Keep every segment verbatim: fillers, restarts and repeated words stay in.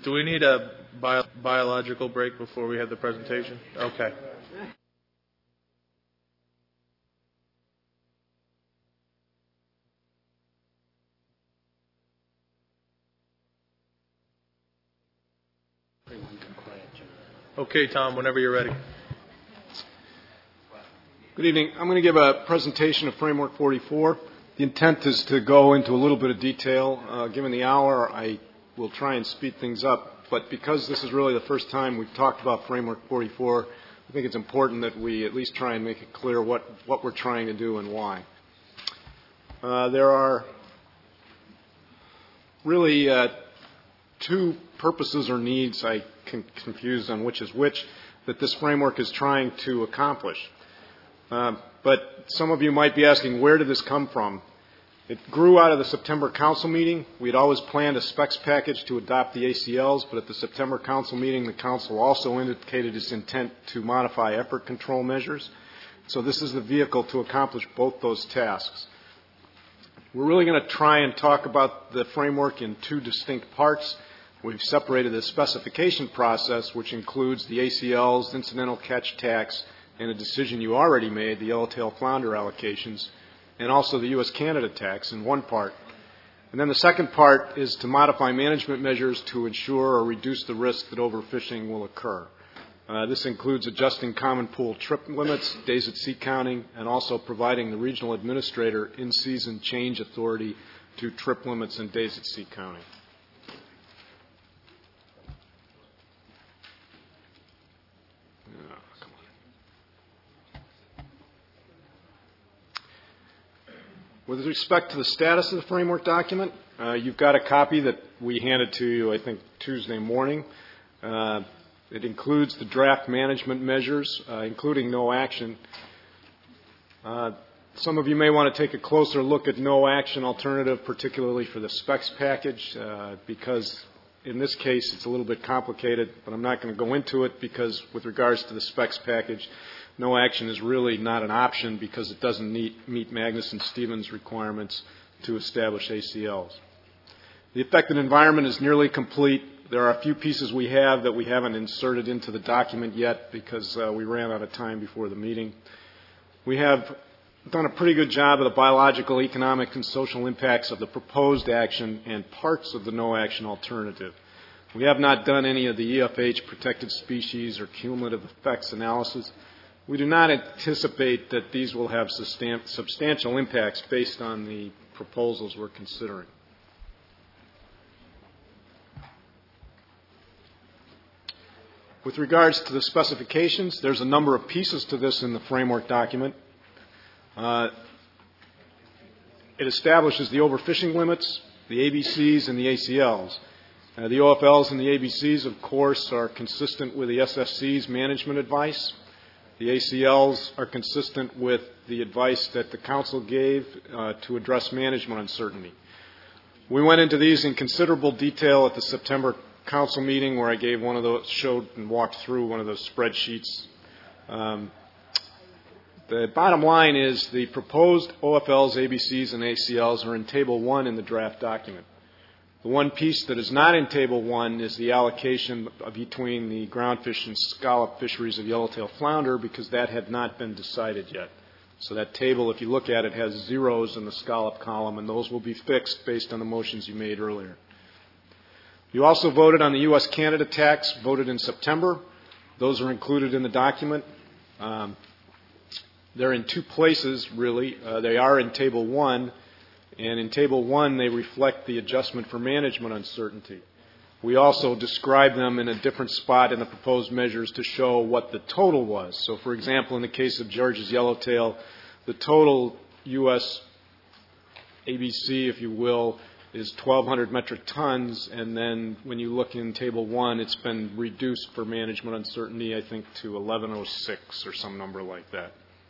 Do we need a bio biological break before we have the presentation? Okay. Okay, Tom, whenever you're ready. Good evening. I'm going to give a presentation of Framework forty-four. The intent is to go into a little bit of detail. Uh, given the hour, I will try and speed things up. But because this is really the first time we've talked about Framework forty-four, I think it's important that we at least try and make it clear what, what we're trying to do and why. Uh, there are really uh, two purposes or needs, I can confuse on which is which, that this framework is trying to accomplish. Uh, but some of you might be asking, where did this come from? It grew out of the September Council meeting. We had always planned a specs package to adopt the A C Ls, but at the September Council meeting, the Council also indicated its intent to modify effort control measures. So this is the vehicle to accomplish both those tasks. We're really going to try and talk about the framework in two distinct parts. We've separated the specification process, which includes the A C Ls, incidental catch tax, and a decision you already made, the yellowtail flounder allocations, and also the U S Canada tax in one part. And then the second part is to modify management measures to ensure or reduce the risk that overfishing will occur. Uh, this includes adjusting common pool trip limits, days at sea counting, and also providing the regional administrator in-season change authority to trip limits and days at sea counting. With respect to the status of the framework document, uh, you've got a copy that we handed to you, I think, Tuesday morning. Uh, it includes the draft management measures, uh, including no action. Uh, some of you may want to take a closer look at no action alternative, particularly for the specs package, uh, because in this case it's a little bit complicated, but I'm not going to go into it because with regards to the specs package, no action is really not an option because it doesn't meet, meet Magnuson-Stevens requirements to establish A C Ls. The affected environment is nearly complete. There are a few pieces we have that we haven't inserted into the document yet because uh, we ran out of time before the meeting. We have done a pretty good job of the biological, economic, and social impacts of the proposed action and parts of the no action alternative. We have not done any of the E F H protected species or cumulative effects analysis. We do not anticipate that these will have substantial impacts based on the proposals we're considering. With regards to the specifications, there's a number of pieces to this in the framework document. Uh, it establishes the overfishing limits, the A B Cs, and the A C Ls. Uh, the O F Ls and the A B Cs, of course, are consistent with the S F C's management advice. The A C Ls are consistent with the advice that the Council gave uh, to address management uncertainty. We went into these in considerable detail at the September Council meeting where I gave one of those, showed and walked through one of those spreadsheets. Um, the bottom line is the proposed O F Ls, A B Cs, and A C Ls are in Table one in the draft document. The one piece that is not in Table one is the allocation between the groundfish and scallop fisheries of yellowtail flounder because that had not been decided yet. So that table, if you look at it, has zeros in the scallop column, and those will be fixed based on the motions you made earlier. You also voted on the U S Canada tax, voted in September. Those are included in the document. Um, they're in two places, really. Uh, they are in Table one. And in Table one, they reflect the adjustment for management uncertainty. We also describe them in a different spot in the proposed measures to show what the total was. So, for example, in the case of George's yellowtail, the total U S A B C, if you will, is twelve hundred metric tons. And then when you look in Table one, it's been reduced for management uncertainty, I think, to eleven oh six or some number like that.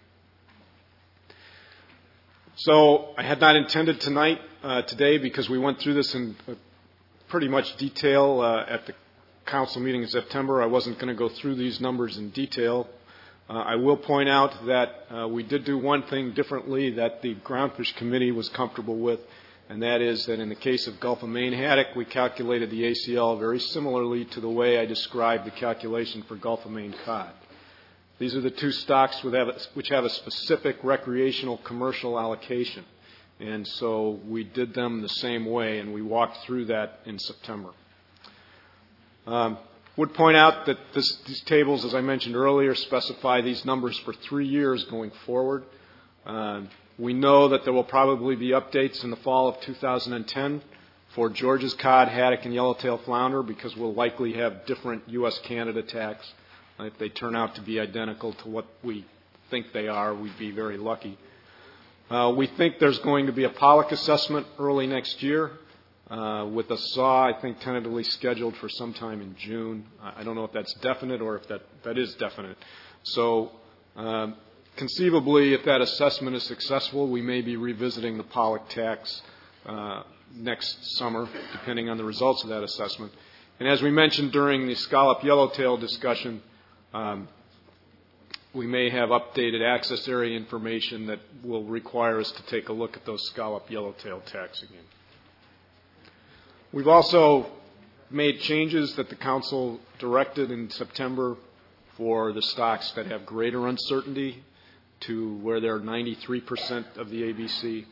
So I had not intended tonight, uh, today, because we went through this in uh, pretty much detail uh, at the council meeting in September. I wasn't going to go through these numbers in detail. Uh, I will point out that uh, we did do one thing differently that the Groundfish Committee was comfortable with, and that is that in the case of Gulf of Maine haddock, we calculated the A C L very similarly to the way I described the calculation for Gulf of Maine cod. These are the two stocks which have a specific recreational commercial allocation, and so we did them the same way, and we walked through that in September. Um, would point out that this, these tables, as I mentioned earlier, specify these numbers for three years going forward. Uh, we know that there will probably be updates in the fall of two thousand ten for George's cod, haddock, and yellowtail flounder because we'll likely have different U S Canada tax. Uh, if they turn out to be identical to what we think they are, we'd be very lucky. Uh, we think there's going to be a pollock assessment early next year. Uh, with a S A W, I think, tentatively scheduled for sometime in June. I don't know if that's definite or if that, that is definite. So um, conceivably, if that assessment is successful, we may be revisiting the pollock tax uh, next summer, depending on the results of that assessment. And as we mentioned during the scallop yellowtail discussion, um, we may have updated access area information that will require us to take a look at those scallop yellowtail tax again. We've also made changes that the Council directed in September for the stocks that have greater uncertainty to where they're ninety-three percent of the A B C.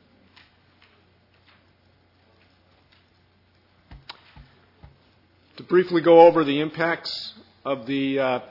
To briefly go over the impacts of the uh,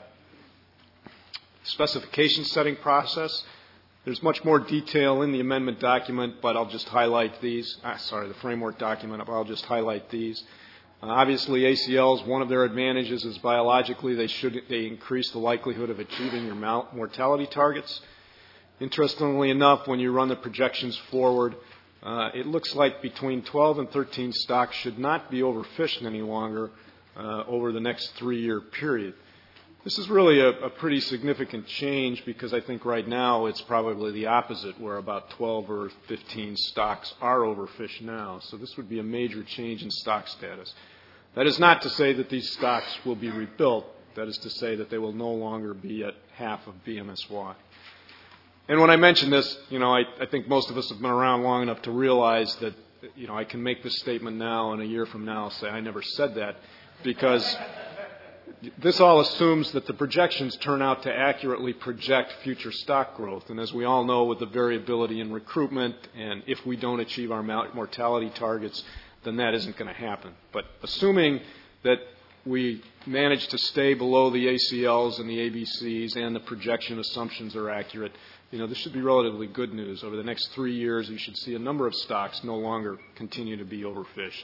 specification setting process, there's much more detail in the amendment document, but I'll just highlight these. Ah, sorry, the framework document, but I'll just highlight these. Uh, obviously, A C Ls, one of their advantages is biologically they should they increase the likelihood of achieving your mortality targets. Interestingly enough, when you run the projections forward, uh, it looks like between twelve and thirteen stocks should not be overfished any longer uh, over the next three-year period. This is really a, a pretty significant change because I think right now it's probably the opposite, where about twelve or fifteen stocks are overfished now. So this would be a major change in stock status. That is not to say that these stocks will be rebuilt. That is to say that they will no longer be at half of B M S Y. And when I mention this, you know, I, I think most of us have been around long enough to realize that, you know, I can make this statement now and a year from now say I never said that, because this all assumes that the projections turn out to accurately project future stock growth. And as we all know, with the variability in recruitment, and if we don't achieve our mortality targets, then that isn't going to happen. But assuming that we manage to stay below the A C Ls and the A B Cs and the projection assumptions are accurate, you know, this should be relatively good news. Over the next three years, you should see a number of stocks no longer continue to be overfished.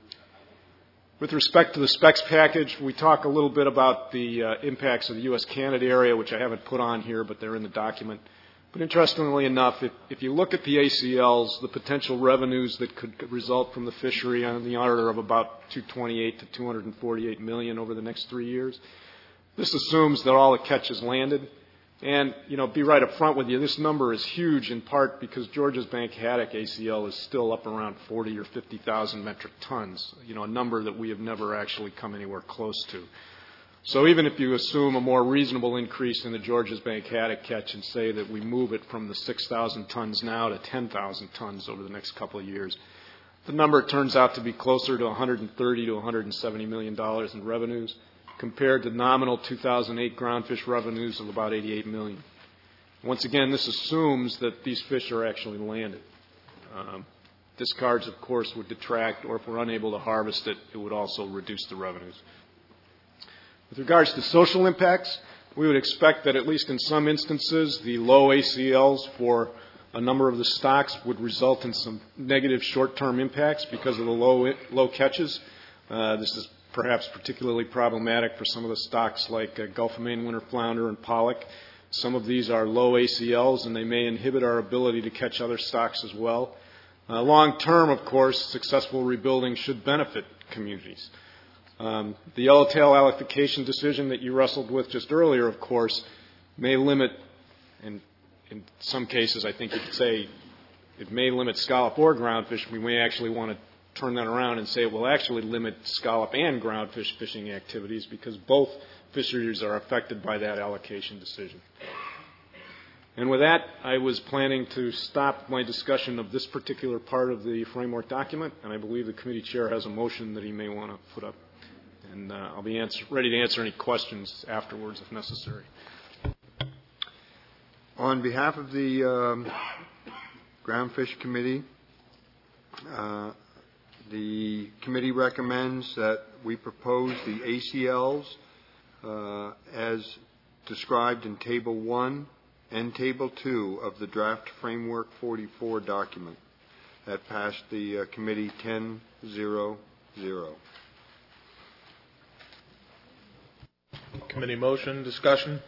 With respect to the specs package, we talk a little bit about the uh, impacts of the U S Canada area, which I haven't put on here, but they're in the document. But interestingly enough, if, if you look at the A C Ls, the potential revenues that could result from the fishery on the order of about two hundred twenty-eight to two hundred forty-eight million over the next three years, this assumes that all the catch is landed. And, you know, be right up front with you, this number is huge in part because George's Bank haddock A C L is still up around forty or fifty thousand metric tons, you know, a number that we have never actually come anywhere close to. So even if you assume a more reasonable increase in the George's Bank haddock catch and say that we move it from the six thousand tons now to ten thousand tons over the next couple of years, the number turns out to be closer to one hundred thirty to one hundred seventy million dollars in revenues, compared to nominal two thousand eight groundfish revenues of about eighty-eight million dollars. Once again, this assumes that these fish are actually landed. Um, discards, of course, would detract, or if we're unable to harvest it, it would also reduce the revenues. With regards to social impacts, we would expect that at least in some instances, the low A C Ls for a number of the stocks would result in some negative short-term impacts because of the low, low catches. Uh, this is perhaps particularly problematic for some of the stocks like uh, Gulf of Maine winter flounder and pollock. Some of these are low A C Ls, and they may inhibit our ability to catch other stocks as well. Uh, long term, of course, successful rebuilding should benefit communities. Um, the yellowtail allocation decision that you wrestled with just earlier, of course, may limit, and in some cases I think you could say it may limit scallop or groundfish. We may actually want to turn that around and say it will actually limit scallop and groundfish fishing activities because both fisheries are affected by that allocation decision. And with that, I was planning to stop my discussion of this particular part of the framework document, and I believe the committee chair has a motion that he may want to put up. And uh, I'll be answer, ready to answer any questions afterwards if necessary. On behalf of the um, Groundfish Committee, uh, the committee recommends that we propose the A C Ls uh, as described in Table one and Table two of the Draft Framework forty-four document. That passed the uh, committee ten zero zero. Committee motion, discussion.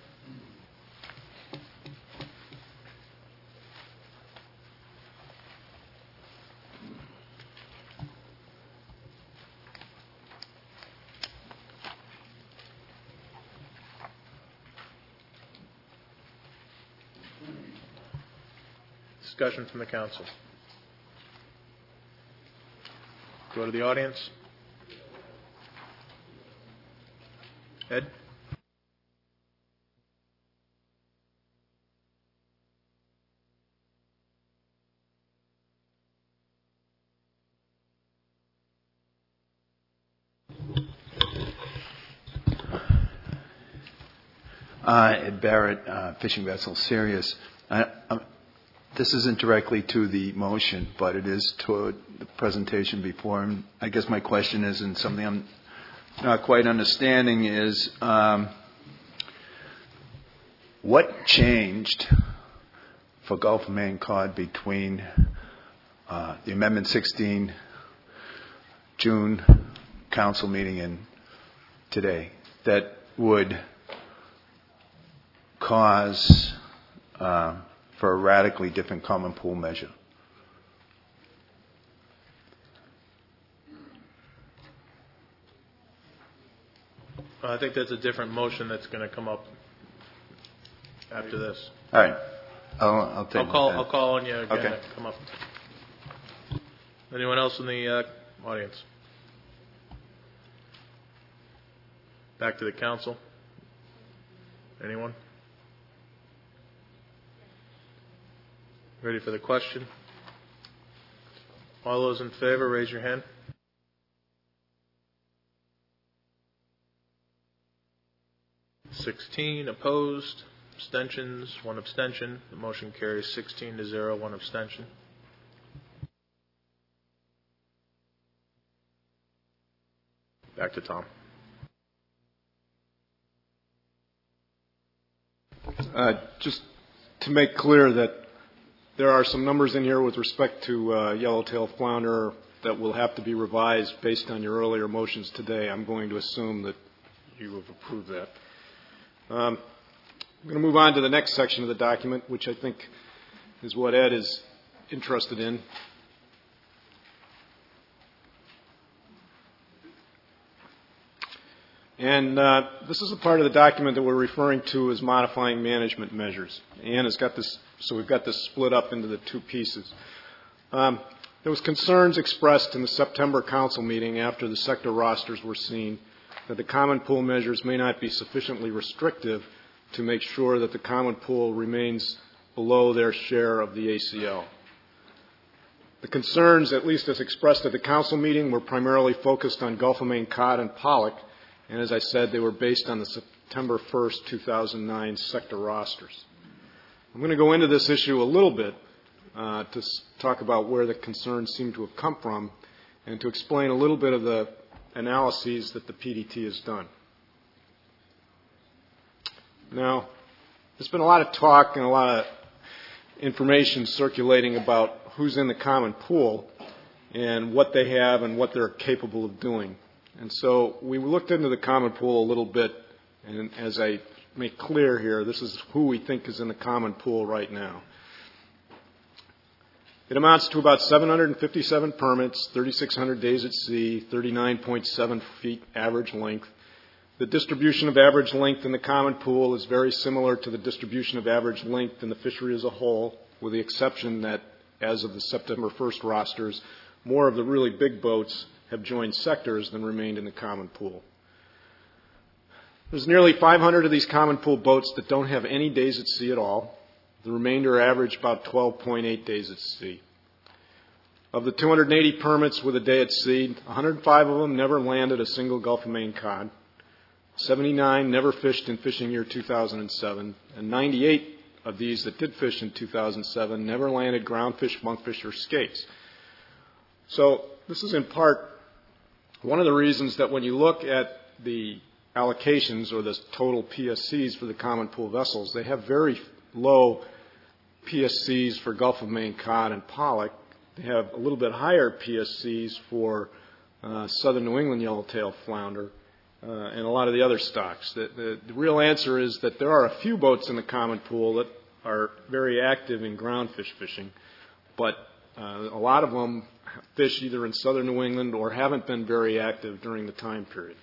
Discussion from the council. Go to the audience. Ed? Uh, Ed Barrett, uh, Fishing Vessel Sirius. I, I'm, This isn't directly to the motion, but it is to the presentation before. And I guess my question is, and something I'm not quite understanding is, um, what changed for Gulf of Maine cod between uh, the Amendment sixteen June council meeting and today that would cause uh, for a radically different common pool measure? I think that's a different motion that's going to come up after this. All right. I'll, I'll take I'll call. that. I'll call on you again. Okay. To come up. Anyone else in the uh, audience? Back to the council. Anyone? Ready for the question? All those in favor, raise your hand. sixteen opposed, abstentions, one abstention. The motion carries sixteen to zero, one abstention. Back to Tom. Uh, just to make clear that there are some numbers in here with respect to uh, yellowtail flounder that will have to be revised based on your earlier motions today. I'm going to assume that you have approved that. Um, I'm going to move on to the next section of the document, which I think is what Ed is interested in. And uh, this is a part of the document that we're referring to as modifying management measures. Ann has got this, so we've got this split up into the two pieces. Um, there was concerns expressed in the September council meeting after the sector rosters were seen that the common pool measures may not be sufficiently restrictive to make sure that the common pool remains below their share of the A C L. The concerns, at least as expressed at the council meeting, were primarily focused on Gulf of Maine cod and pollock. And as I said, they were based on the September first, two thousand nine sector rosters. I'm going to go into this issue a little bit uh, to talk about where the concerns seem to have come from and to explain a little bit of the analyses that the P D T has done. Now, there's been a lot of talk and a lot of information circulating about who's in the common pool and what they have and what they're capable of doing. And so we looked into the common pool a little bit, and as I make clear here, this is who we think is in the common pool right now. It amounts to about seven hundred fifty-seven permits, thirty-six hundred days at sea, thirty-nine point seven feet average length. The distribution of average length in the common pool is very similar to the distribution of average length in the fishery as a whole, with the exception that as of the September first rosters, more of the really big boats have joined sectors than remained in the common pool. There's nearly five hundred of these common pool boats that don't have any days at sea at all. The remainder average about twelve point eight days at sea. Of the two hundred eighty permits with a day at sea, one hundred five of them never landed a single Gulf of Maine cod. seventy-nine never fished in fishing year two thousand seven, and ninety-eight of these that did fish in two thousand seven never landed groundfish, monkfish, or skates. So this is in part one of the reasons that when you look at the allocations or the total P S Cs for the common pool vessels, they have very low P S Cs for Gulf of Maine cod and pollock. They have a little bit higher P S Cs for uh, southern New England yellowtail flounder uh, and a lot of the other stocks. The, the, the real answer is that there are a few boats in the common pool that are very active in groundfish fishing, but uh, a lot of them fish either in southern New England or haven't been very active during the time period.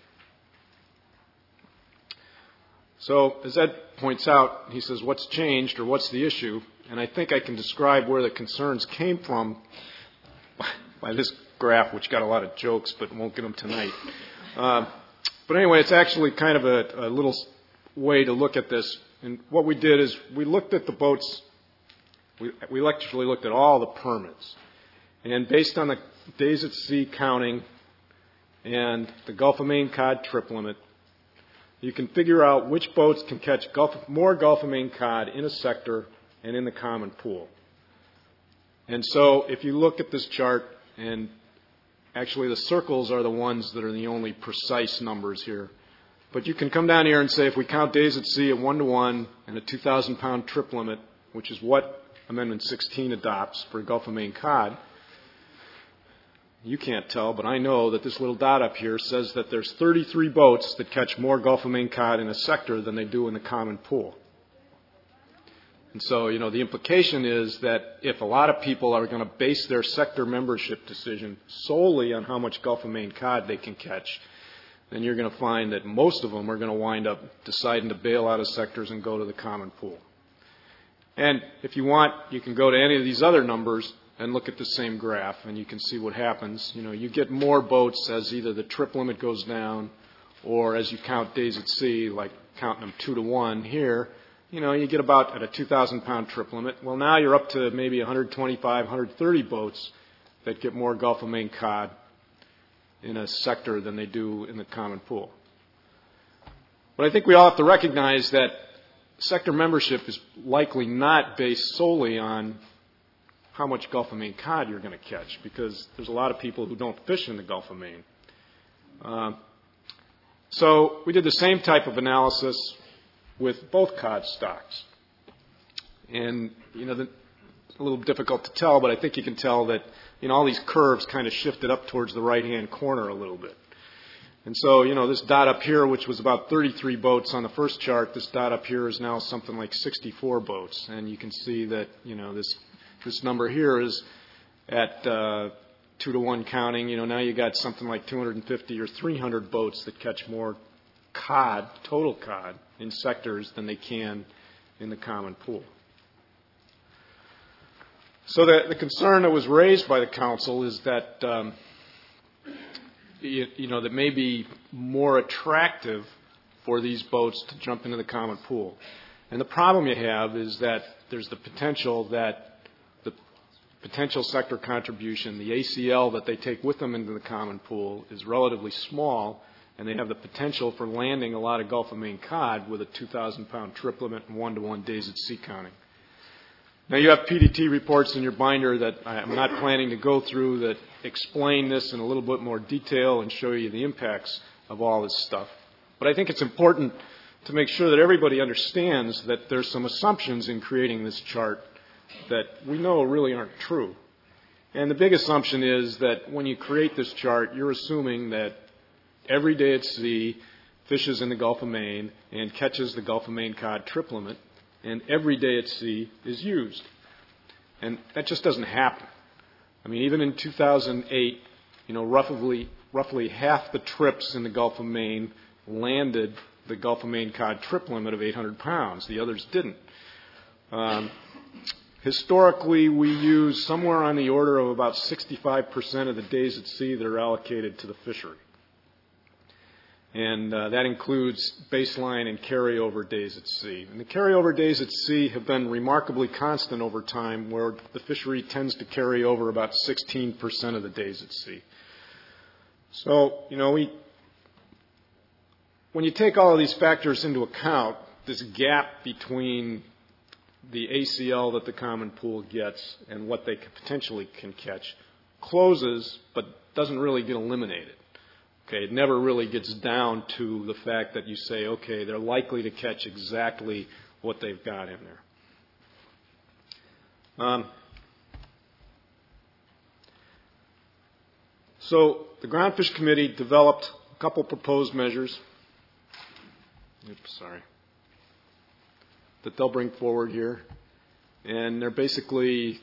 So as Ed points out, he says, what's changed or what's the issue? And I think I can describe where the concerns came from by this graph, which got a lot of jokes, but won't get them tonight. Uh, but anyway, it's actually kind of a, a little way to look at this. And what we did is we looked at the boats, we, we actually looked at all the permits. And based on the days at sea counting and the Gulf of Maine cod trip limit, you can figure out which boats can catch Gulf, more Gulf of Maine cod in a sector and in the common pool. And so if you look at this chart, and actually the circles are the ones that are the only precise numbers here, but you can come down here and say if we count days at sea at one to one and a two thousand pound trip limit, which is what Amendment sixteen adopts for Gulf of Maine cod, you can't tell, but I know that this little dot up here says that there's thirty-three boats that catch more Gulf of Maine cod in a sector than they do in the common pool. And so, you know, the implication is that if a lot of people are going to base their sector membership decision solely on how much Gulf of Maine cod they can catch, then you're going to find that most of them are going to wind up deciding to bail out of sectors and go to the common pool. And if you want, you can go to any of these other numbers and look at the same graph, and you can see what happens. You know, you get more boats as either the trip limit goes down or as you count days at sea, like counting them two to one here. You know, you get about at a two thousand pound trip limit. Well, now you're up to maybe one hundred twenty-five, one hundred thirty boats that get more Gulf of Maine cod in a sector than they do in the common pool. But I think we all have to recognize that sector membership is likely not based solely on how much Gulf of Maine cod you're going to catch, because there's a lot of people who don't fish in the Gulf of Maine. Uh, so we did the same type of analysis with both cod stocks. And, you know, the, a little difficult to tell, but I think you can tell that, you know, all these curves kind of shifted up towards the right-hand corner a little bit. And so, you know, this dot up here, which was about thirty-three boats on the first chart, this dot up here is now something like sixty-four boats. And you can see that, you know, this this number here is at uh, two to one counting. You know, now you got something like two hundred fifty or three hundred boats that catch more cod, total cod, in sectors than they can in the common pool. So the, the concern that was raised by the council is that, um, you, you know, that may be more attractive for these boats to jump into the common pool. And the problem you have is that there's the potential that the potential sector contribution, the A C L that they take with them into the common pool, is relatively small, and they have the potential for landing a lot of Gulf of Maine cod with a two thousand pound trip limit and one to one days at sea counting. Now, you have P D T reports in your binder that I'm not planning to go through that explain this in a little bit more detail and show you the impacts of all this stuff. But I think it's important to make sure that everybody understands that there's some assumptions in creating this chart that we know really aren't true. And the big assumption is that when you create this chart, you're assuming that every day at sea fishes in the Gulf of Maine and catches the Gulf of Maine cod trip limit, and every day at sea is used. And that just doesn't happen. I mean, even in two thousand eight, you know, roughly, roughly half the trips in the Gulf of Maine landed the Gulf of Maine cod trip limit of eight hundred pounds. The others didn't. Um, historically, we use somewhere on the order of about sixty-five percent of the days at sea that are allocated to the fishery. and uh, that includes baseline and carryover days at sea. And the carryover days at sea have been remarkably constant over time, where the fishery tends to carry over about sixteen percent of the days at sea. So, you know, we, when you take all of these factors into account, this gap between the A C L that the common pool gets and what they could potentially can catch closes, but doesn't really get eliminated. Okay, it never really gets down to the fact that you say, okay, they're likely to catch exactly what they've got in there. Um, so the Groundfish Committee developed a couple proposed measures. Oops, sorry. That they'll bring forward here. And they're basically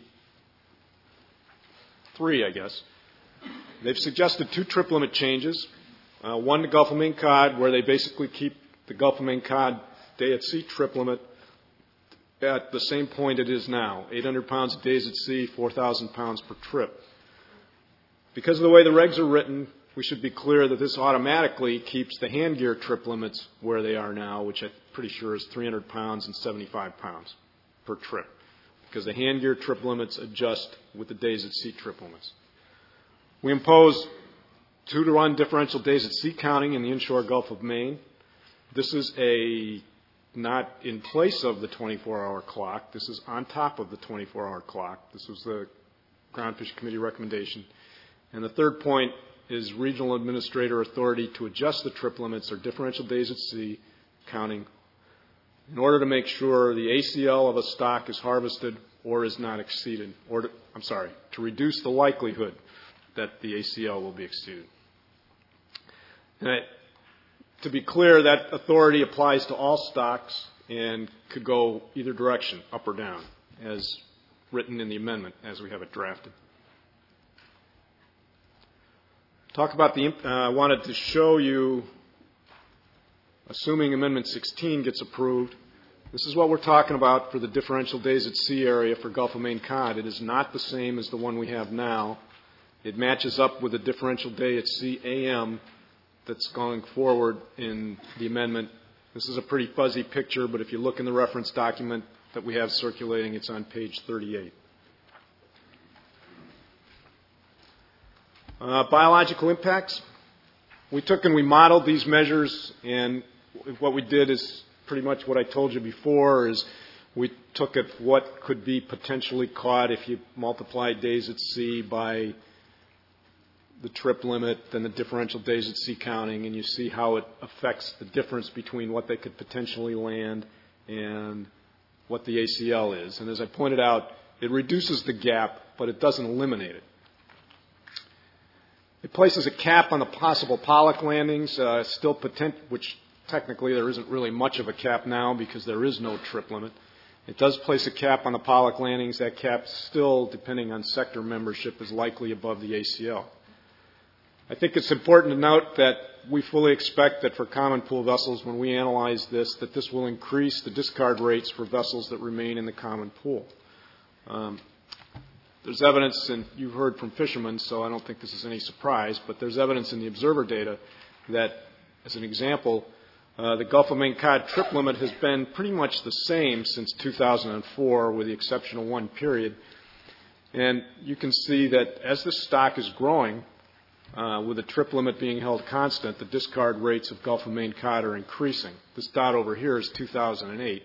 three, I guess. They've suggested two trip limit changes. Uh, one to Gulf of Maine cod, where they basically keep the Gulf of Maine cod day at sea trip limit at the same point it is now, eight hundred pounds of days at sea, four thousand pounds per trip. Because of the way the regs are written, we should be clear that this automatically keeps the hand gear trip limits where they are now, which I'm pretty sure is three hundred pounds and seventy-five pounds per trip, because the hand gear trip limits adjust with the days at sea trip limits. We impose two to one differential days at sea counting in the inshore Gulf of Maine. This is a not in place of the twenty-four hour clock. This is on top of the twenty-four hour clock. This was the Groundfish Committee recommendation. And the third point is regional administrator authority to adjust the trip limits or differential days at sea counting in order to make sure the A C L of a stock is harvested or is not exceeded, or to, I'm sorry, to reduce the likelihood that the A C L will be exceeded. And I, to be clear, that authority applies to all stocks and could go either direction, up or down, as written in the amendment as we have it drafted. Talk about the, uh, I wanted to show you, assuming Amendment sixteen gets approved, this is what we're talking about for the differential days at sea area for Gulf of Maine cod. It is not the same as the one we have now. It matches up with the differential day at sea A M that's going forward in the amendment. This is a pretty fuzzy picture, but if you look in the reference document that we have circulating, it's on page thirty-eight. Uh, biological impacts. We took and we modeled these measures, and what we did is pretty much what I told you before, is we took at what could be potentially caught if you multiply days at sea by the trip limit and the differential days at sea counting, and you see how it affects the difference between what they could potentially land and what the A C L is. And as I pointed out, it reduces the gap, but it doesn't eliminate it. It places a cap on the possible pollock landings, uh, still potent, which technically there isn't really much of a cap now because there is no trip limit. It does place a cap on the pollock landings. That cap still, depending on sector membership, is likely above the A C L. I think it's important to note that we fully expect that for common pool vessels, when we analyze this, that this will increase the discard rates for vessels that remain in the common pool. Um, there's evidence, and you've heard from fishermen, so I don't think this is any surprise, but there's evidence in the observer data that, as an example, uh, the Gulf of Maine cod trip limit has been pretty much the same since two thousand four, with the exception of one period. And you can see that as the stock is growing, Uh, with the trip limit being held constant, the discard rates of Gulf of Maine cod are increasing. This dot over here is two thousand eight.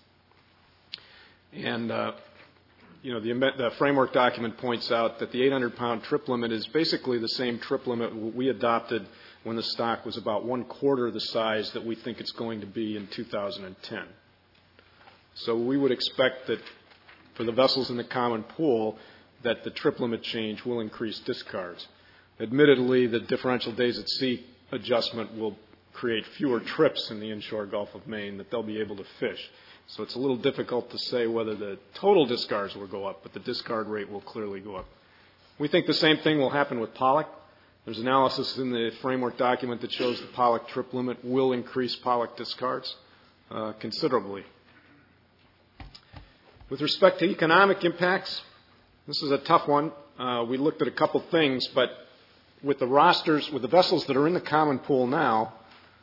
And, uh, you know, the, the framework document points out that the eight hundred pound trip limit is basically the same trip limit we adopted when the stock was about one quarter the size that we think it's going to be in two thousand ten. So we would expect that for the vessels in the common pool, that the trip limit change will increase discards. Admittedly, the differential days at sea adjustment will create fewer trips in the inshore Gulf of Maine that they'll be able to fish. So it's a little difficult to say whether the total discards will go up, but the discard rate will clearly go up. We think the same thing will happen with pollock. There's analysis in the framework document that shows the pollock trip limit will increase pollock discards uh, considerably. With respect to economic impacts, this is a tough one. Uh, we looked at a couple things, but with the rosters, with the vessels that are in the common pool now,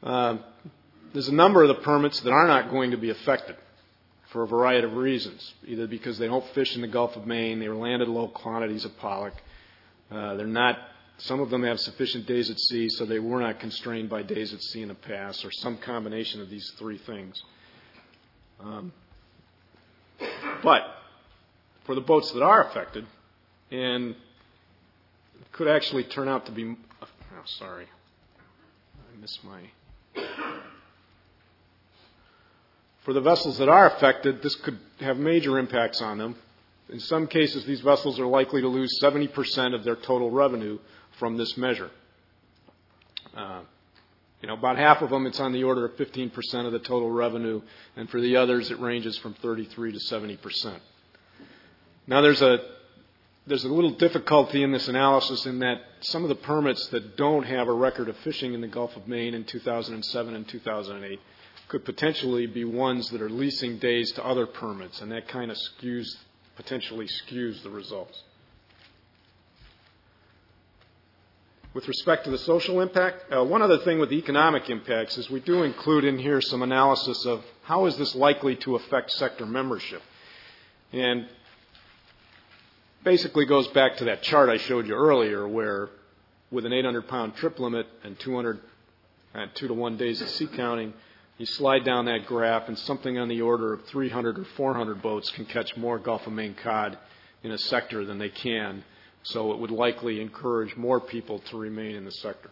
Uh, there's a number of the permits that are not going to be affected for a variety of reasons, either because they don't fish in the Gulf of Maine, they were landed low quantities of pollock, uh, they're not, some of them have sufficient days at sea, so they were not constrained by days at sea in the past, or some combination of these three things. Um, but for the boats that are affected, and it could actually turn out to be, oh, sorry, I missed my... For the vessels that are affected, this could have major impacts on them. In some cases, these vessels are likely to lose seventy percent of their total revenue from this measure. Uh, you know, about half of them, it's on the order of fifteen percent of the total revenue, and for the others, it ranges from thirty-three to seventy percent. Now, there's a there's a little difficulty in this analysis in that some of the permits that don't have a record of fishing in the Gulf of Maine in two thousand seven and two thousand eight could potentially be ones that are leasing days to other permits, and that kind of skews, potentially skews the results. With respect to the social impact, uh, one other thing with the economic impacts is we do include in here some analysis of how is this likely to affect sector membership. And basically goes back to that chart I showed you earlier where with an eight hundred pound trip limit and two hundred and two to one days of sea counting, you slide down that graph and something on the order of three hundred or four hundred boats can catch more Gulf of Maine cod in a sector than they can. So it would likely encourage more people to remain in the sector.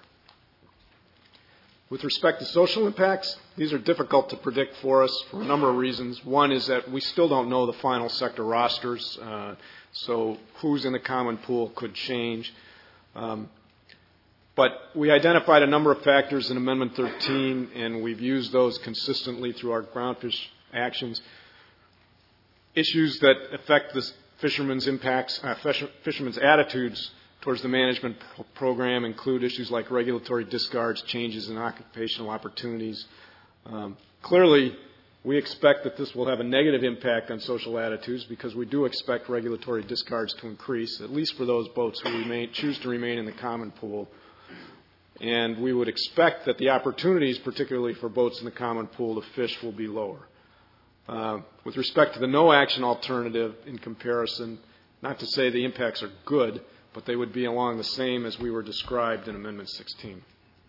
With respect to social impacts, these are difficult to predict for us for a number of reasons. One is that we still don't know the final sector rosters, uh, so who's in the common pool could change. Um, But we identified a number of factors in Amendment thirteen, and we've used those consistently through our groundfish actions. Issues that affect the fishermen's impacts, uh, fishermen's attitudes towards the management pro- program include issues like regulatory discards, changes in occupational opportunities. Um, clearly, we expect that this will have a negative impact on social attitudes because we do expect regulatory discards to increase, at least for those boats who remain, choose to remain in the common pool. And we would expect that the opportunities, particularly for boats in the common pool to fish, will be lower. Uh, with respect to the no-action alternative in comparison, not to say the impacts are good, but they would be along the same as we were described in Amendment sixteen.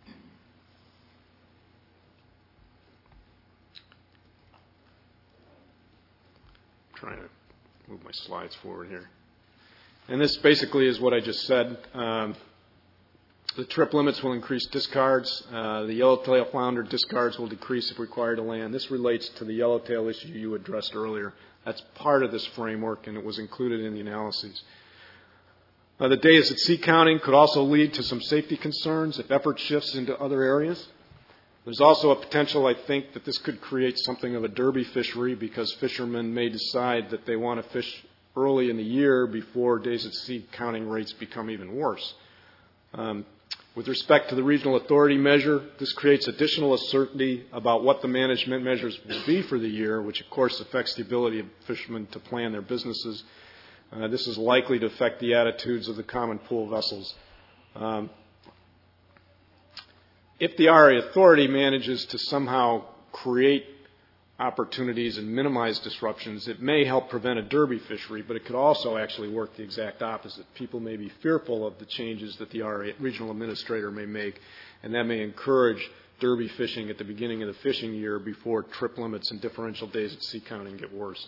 I'm trying to move my slides forward here. And this basically is what I just said. Um, The trip limits will increase discards. Uh, the yellowtail flounder discards will decrease if required to land. This relates to the yellowtail issue you addressed earlier. That's part of this framework, and it was included in the analyses. Uh, the days at sea counting could also lead to some safety concerns if effort shifts into other areas. There's also a potential, I think, that this could create something of a derby fishery because fishermen may decide that they want to fish early in the year before days at sea counting rates become even worse. Um, With respect to the regional authority measure, this creates additional uncertainty about what the management measures will be for the year, which of course affects the ability of fishermen to plan their businesses. Uh, this is likely to affect the attitudes of the common pool vessels. Um, if the R A authority manages to somehow create opportunities and minimize disruptions, it may help prevent a derby fishery, but it could also actually work the exact opposite. People may be fearful of the changes that the R A regional administrator may make, and that may encourage derby fishing at the beginning of the fishing year before trip limits and differential days at sea counting get worse.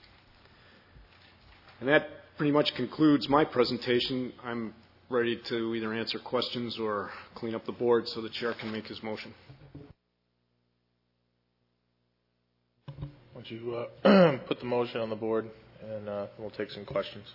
And that pretty much concludes my presentation. I'm ready to either answer questions or clean up the board so the chair can make his motion. Would you uh, put the motion on the board, and uh, we'll take some questions.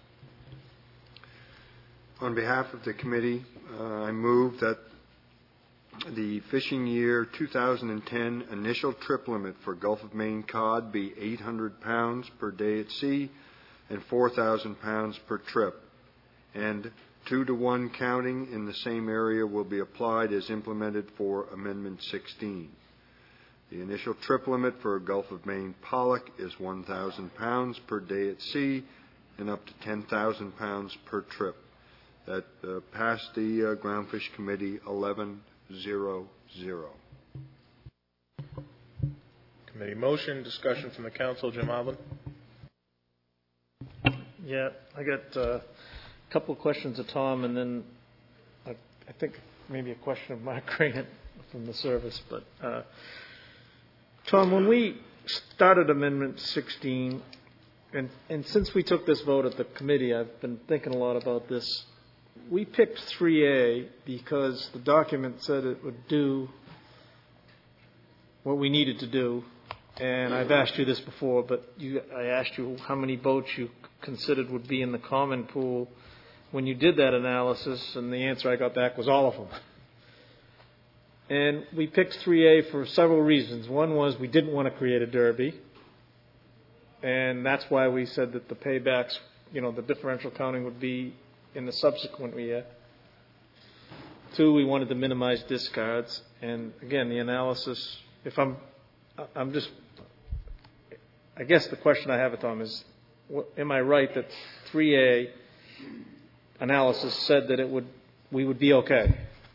On behalf of the committee, uh, I move that the fishing year two thousand ten initial trip limit for Gulf of Maine cod be eight hundred pounds per day at sea and four thousand pounds per trip, and two to one counting in the same area will be applied as implemented for Amendment sixteen. The initial trip limit for Gulf of Maine pollock is one thousand pounds per day at sea and up to ten thousand pounds per trip. That uh, passed the uh, Groundfish Committee eleven zero zero. committee. Motion, discussion from the council. Jim Alvin. Yeah, I got uh, a couple of questions of Tom, and then I, I think maybe a question of Mark Grant from the service. But uh, Tom, when we started Amendment sixteen, and, and since we took this vote at the committee, I've been thinking a lot about this. We picked three A because the document said it would do what we needed to do. And I've asked you this before, but you, I asked you how many boats you considered would be in the common pool when you did that analysis, and the answer I got back was all of them. And we picked three A for several reasons. One was we didn't want to create a derby, and that's why we said that the paybacks, you know, the differential counting would be in the subsequent year. Two, we wanted to minimize discards, and again, the analysis, if I'm, I'm just, I guess the question I have, Tom, is, am I right that three A analysis said that it would, we would be okay?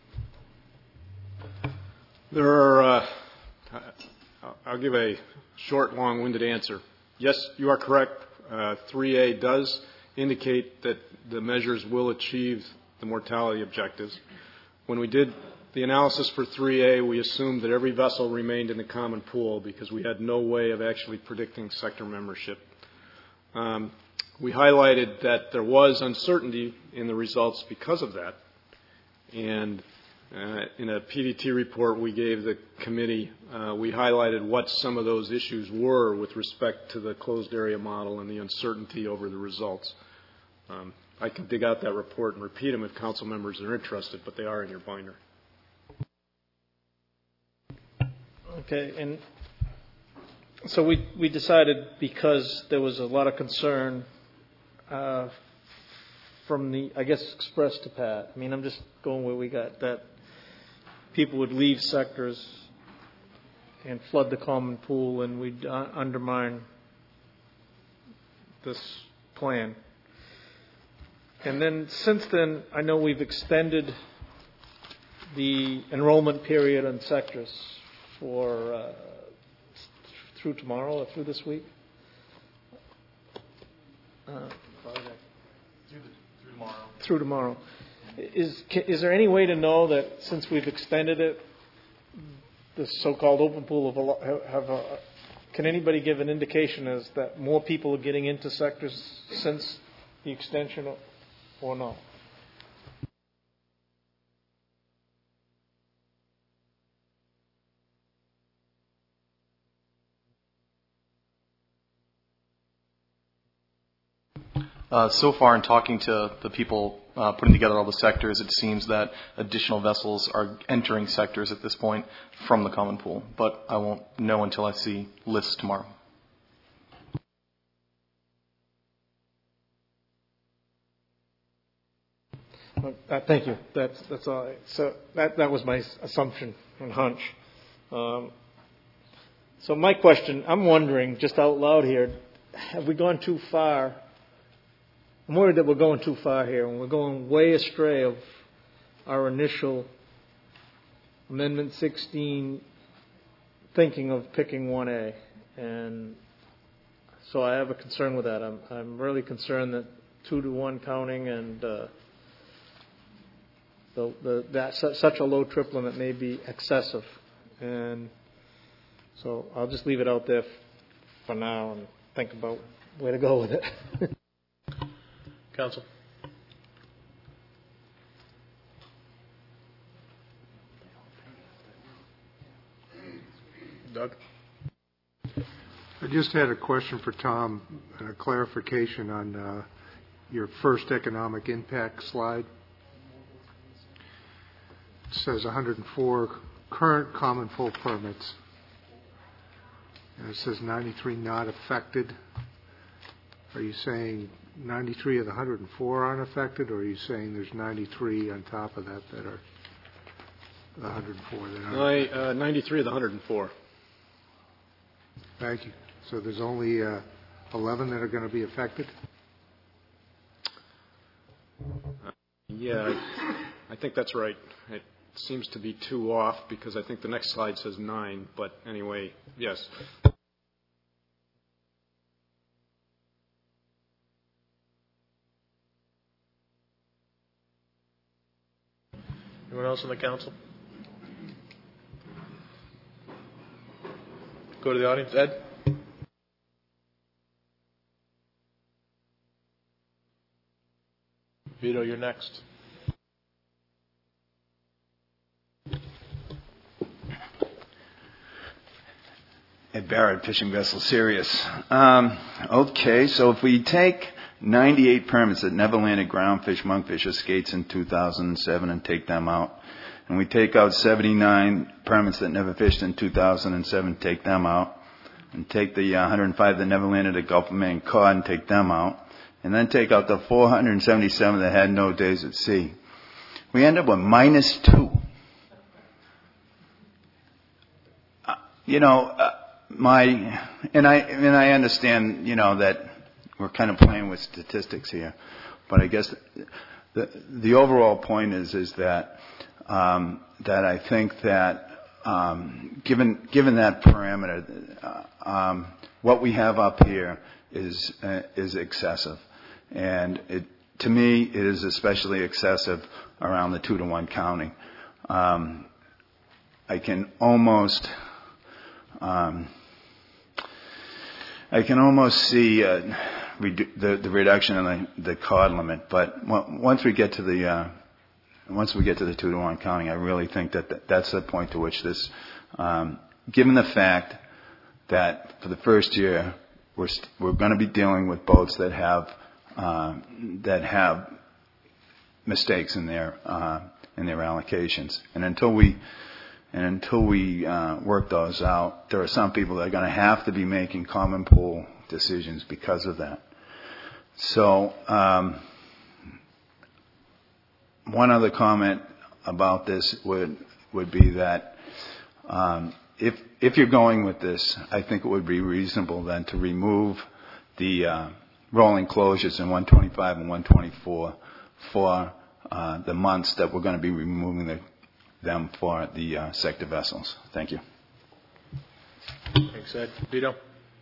There are, uh, I'll give a short, long-winded answer. Yes, you are correct. Uh, three A does indicate that the measures will achieve the mortality objectives. When we did the analysis for three A, we assumed that every vessel remained in the common pool because we had no way of actually predicting sector membership. Um, we highlighted that there was uncertainty in the results because of that. And uh, in a P D T report we gave the committee, uh, we highlighted what some of those issues were with respect to the closed area model and the uncertainty over the results. Um, I can dig out that report and repeat them if council members are interested, but they are in your binder. Okay, and so we we decided, because there was a lot of concern uh, from the, I guess, expressed to Pat. I mean, I'm just going where we got that people would leave sectors and flood the common pool, and we'd uh, undermine this plan. And then since then, I know we've extended the enrollment period on sectors for uh, through tomorrow or through this week. Uh, Friday. Through, the, through tomorrow. Through tomorrow. Is is there any way to know that since we've extended it, the so-called open pool of have, have a, can anybody give an indication as that more people are getting into sectors since the extension, or, or no? Uh, so far, in talking to the people uh, putting together all the sectors, it seems that additional vessels are entering sectors at this point from the common pool. But I won't know until I see lists tomorrow. Uh, thank you. That's that's all. Right. So that that was my assumption and hunch. Um, so my question, I'm wondering, just out loud here, have we gone too far? I'm worried that we're going too far here, and we're going way astray of our initial Amendment sixteen thinking of picking one A. And so I have a concern with that. I'm, I'm really concerned that two to one counting and uh, the, the, that such a low trip limit may be excessive. And so I'll just leave it out there for now and think about where to go with it. Council. Doug? I just had a question for Tom, and a clarification on uh, your first economic impact slide. It says one hundred four current common pool permits, and it says ninety-three not affected. Are you saying ninety-three of the one hundred four aren't affected, or are you saying there's ninety-three on top of that that are the one hundred four that aren't? Uh, ninety-three of the one hundred four. Thank you. So there's only uh, eleven that are going to be affected? Uh, yeah, I, I think that's right. It seems to be two off because I think the next slide says nine, but anyway, yes. Anyone else on the council? Go to the audience. Ed? Vito, you're next. Ed Barrett, Fishing Vessel Sirius. Um, okay, so if we take ninety-eight permits that never landed groundfish, monkfish, or skates in two thousand seven and take them out, and we take out seventy-nine permits that never fished in two thousand seven, take them out, and take the uh, one hundred five that never landed a Gulf of Maine cod and take them out, and then take out the four hundred seventy-seven that had no days at sea, we end up with minus two. Uh, you know, uh, my, and I, and I understand, you know, that we're kind of playing with statistics here, but I guess the, the overall point is, is that, um, that I think that, um, given, given that parameter, uh, um, what we have up here is, uh, is excessive. And it, to me, it is especially excessive around the two to one counting. Um, I can almost, um, I can almost see uh, redu- the, the reduction in the, the cod limit. But w- once we get to the uh, once we get to the two to one counting, I really think that th- that's the point to which this, um, given the fact that for the first year we're st- we're going to be dealing with boats that have uh, that have mistakes in their uh, in their allocations, and until we and until we uh, work those out, there are some people that are going to have to be making common pool decisions because of that. So, um, one other comment about this would would be that um, if if you're going with this, I think it would be reasonable then to remove the uh, rolling closures in one twenty-five and one twenty-four for uh, the months that we're going to be removing the, them for the uh, sector vessels. Thank you. Thanks, Ed. Vito?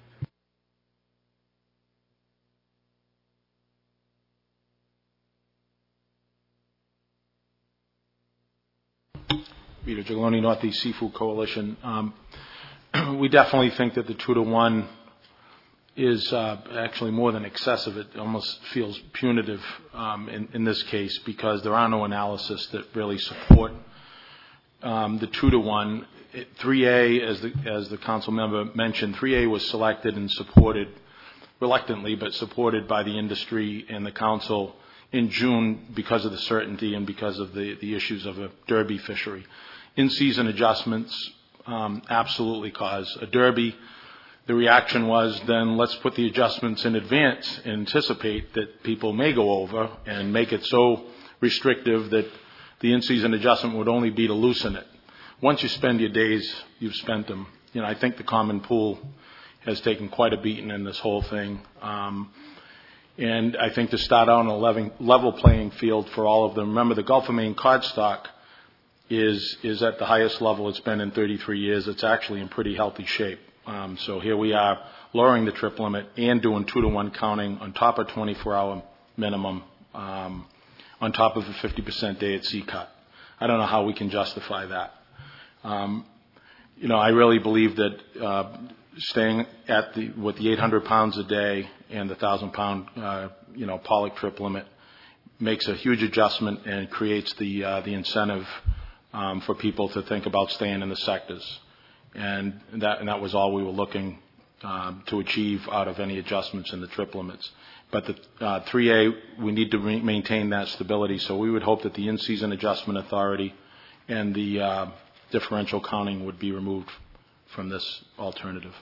Vito Gigloni, Northeast Seafood Coalition. Um, we definitely think that the two to one is uh, actually more than excessive. It almost feels punitive um, in, in this case because there are no analysis that really support um, the two to one. It, three A, as the as the council member mentioned, three A was selected and supported reluctantly, but supported by the industry and the council in June because of the certainty and because of the, the issues of a derby fishery. In-season adjustments um, absolutely cause a derby. The reaction was then let's put the adjustments in advance and anticipate that people may go over and make it so restrictive that the in-season adjustment would only be to loosen it. Once you spend your days, you've spent them. You know, I think the common pool has taken quite a beating in this whole thing. Um, and I think to start out on a level, level playing field for all of them. Remember, the Gulf of Maine cod stock is is at the highest level it's been in thirty-three years. It's actually in pretty healthy shape. Um, so here we are lowering the trip limit and doing two to one counting on top of twenty-four hour minimum, um, on top of a fifty percent day at sea cut. I don't know how we can justify that. Um, you know, I really believe that uh, staying at the with the eight hundred pounds a day and the one thousand pound, uh, you know, pollock trip limit makes a huge adjustment and creates the uh, the incentive um, for people to think about staying in the sectors. And that, and that was all we were looking um, to achieve out of any adjustments in the trip limits. But the uh, three A, we need to re- maintain that stability. So we would hope that the in-season adjustment authority and the uh, differential counting would be removed from this alternative.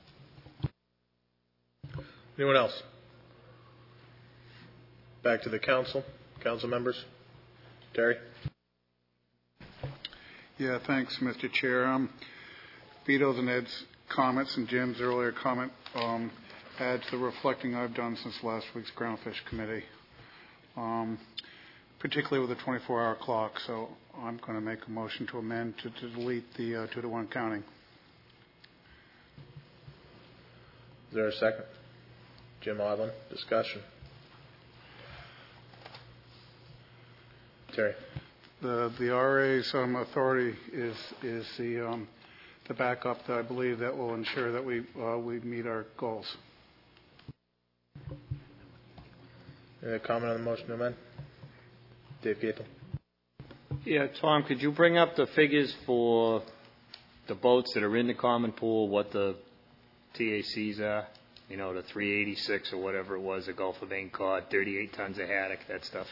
Anyone else? Back to the council. Council members. Terry? Yeah, thanks, Mister Chair. Um, Vito's and Ed's comments and Jim's earlier comment um, add to the reflecting I've done since last week's Groundfish Committee, um, particularly with the twenty-four hour clock. So I'm going to make a motion to amend to, to delete the uh, two to one counting. Is there a second? Jim Odlin, discussion. Terry. the, the R A's um, authority is, is the, um, the backup that I believe that will ensure that we, uh, we meet our goals. Any comment on the motion to amend? Dave Gaethel. Yeah, Tom, could you bring up the figures for the boats that are in the common pool, what the T A Cs are? You know, the three eighty-six or whatever it was, the Gulf of Maine cod, thirty-eight tons of haddock, that stuff.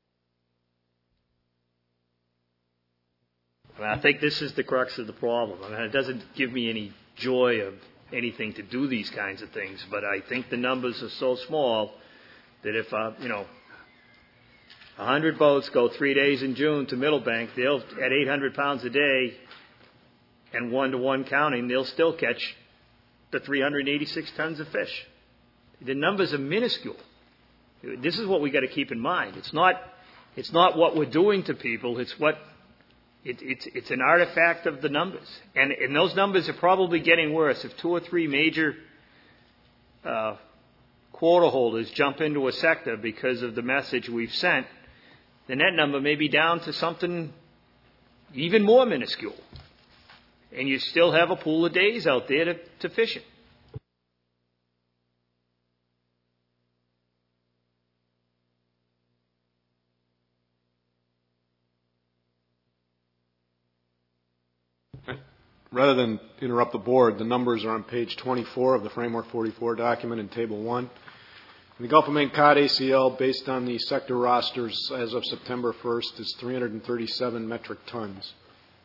I mean, I think this is the crux of the problem. I mean, it doesn't give me any joy of anything to do these kinds of things, but I think the numbers are so small that if, uh, you know, one hundred boats go three days in June to Middlebank, they'll, at eight hundred pounds a day and one-to-one counting, they'll still catch the three hundred eighty-six tons of fish. The numbers are minuscule. This is what we got to keep in mind. It's not, it's not what we're doing to people. It's what, it, it's, it's an artifact of the numbers. And, and those numbers are probably getting worse. If two or three major uh, quota holders jump into a sector because of the message we've sent, then that number may be down to something even more minuscule. And you still have a pool of days out there to, to fish it. Rather than interrupt the board, the numbers are on page twenty-four of the Framework forty-four document in Table one. The Gulf of Maine cod A C L, based on the sector rosters as of September first, is three hundred thirty-seven metric tons.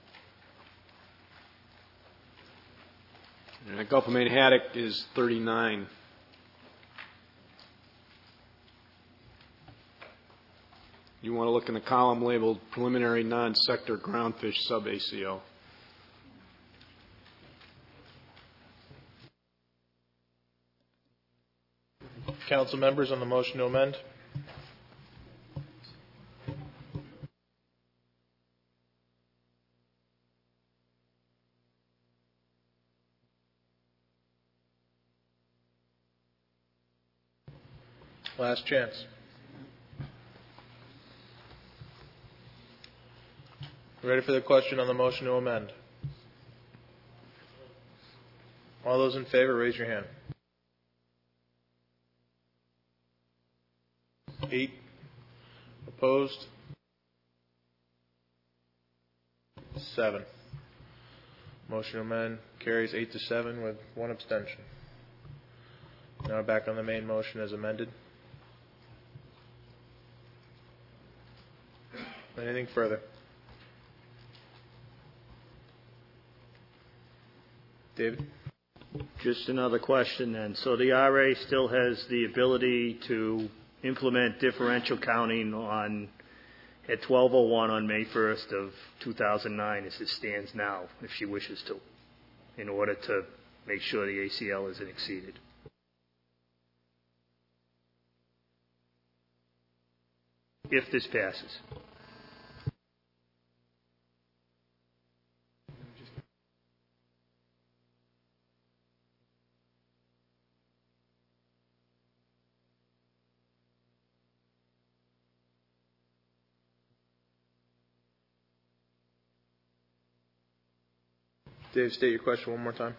And the Gulf of Maine haddock is thirty-nine. You want to look in the column labeled preliminary non-sector groundfish sub-A C L. Council members on the motion to amend? Last chance. Ready for the question on the motion to amend? All those in favor, raise your hand. Eight. Opposed? Seven. Motion to amend carries eight to seven with one abstention. Now back on the main motion as amended. Anything further? David? Just another question then. So the R A still has the ability to implement differential counting on at twelve oh one on May first of two thousand nine as it stands now, if she wishes to, in order to make sure the A C L isn't exceeded. If this passes. Dave, state your question one more time.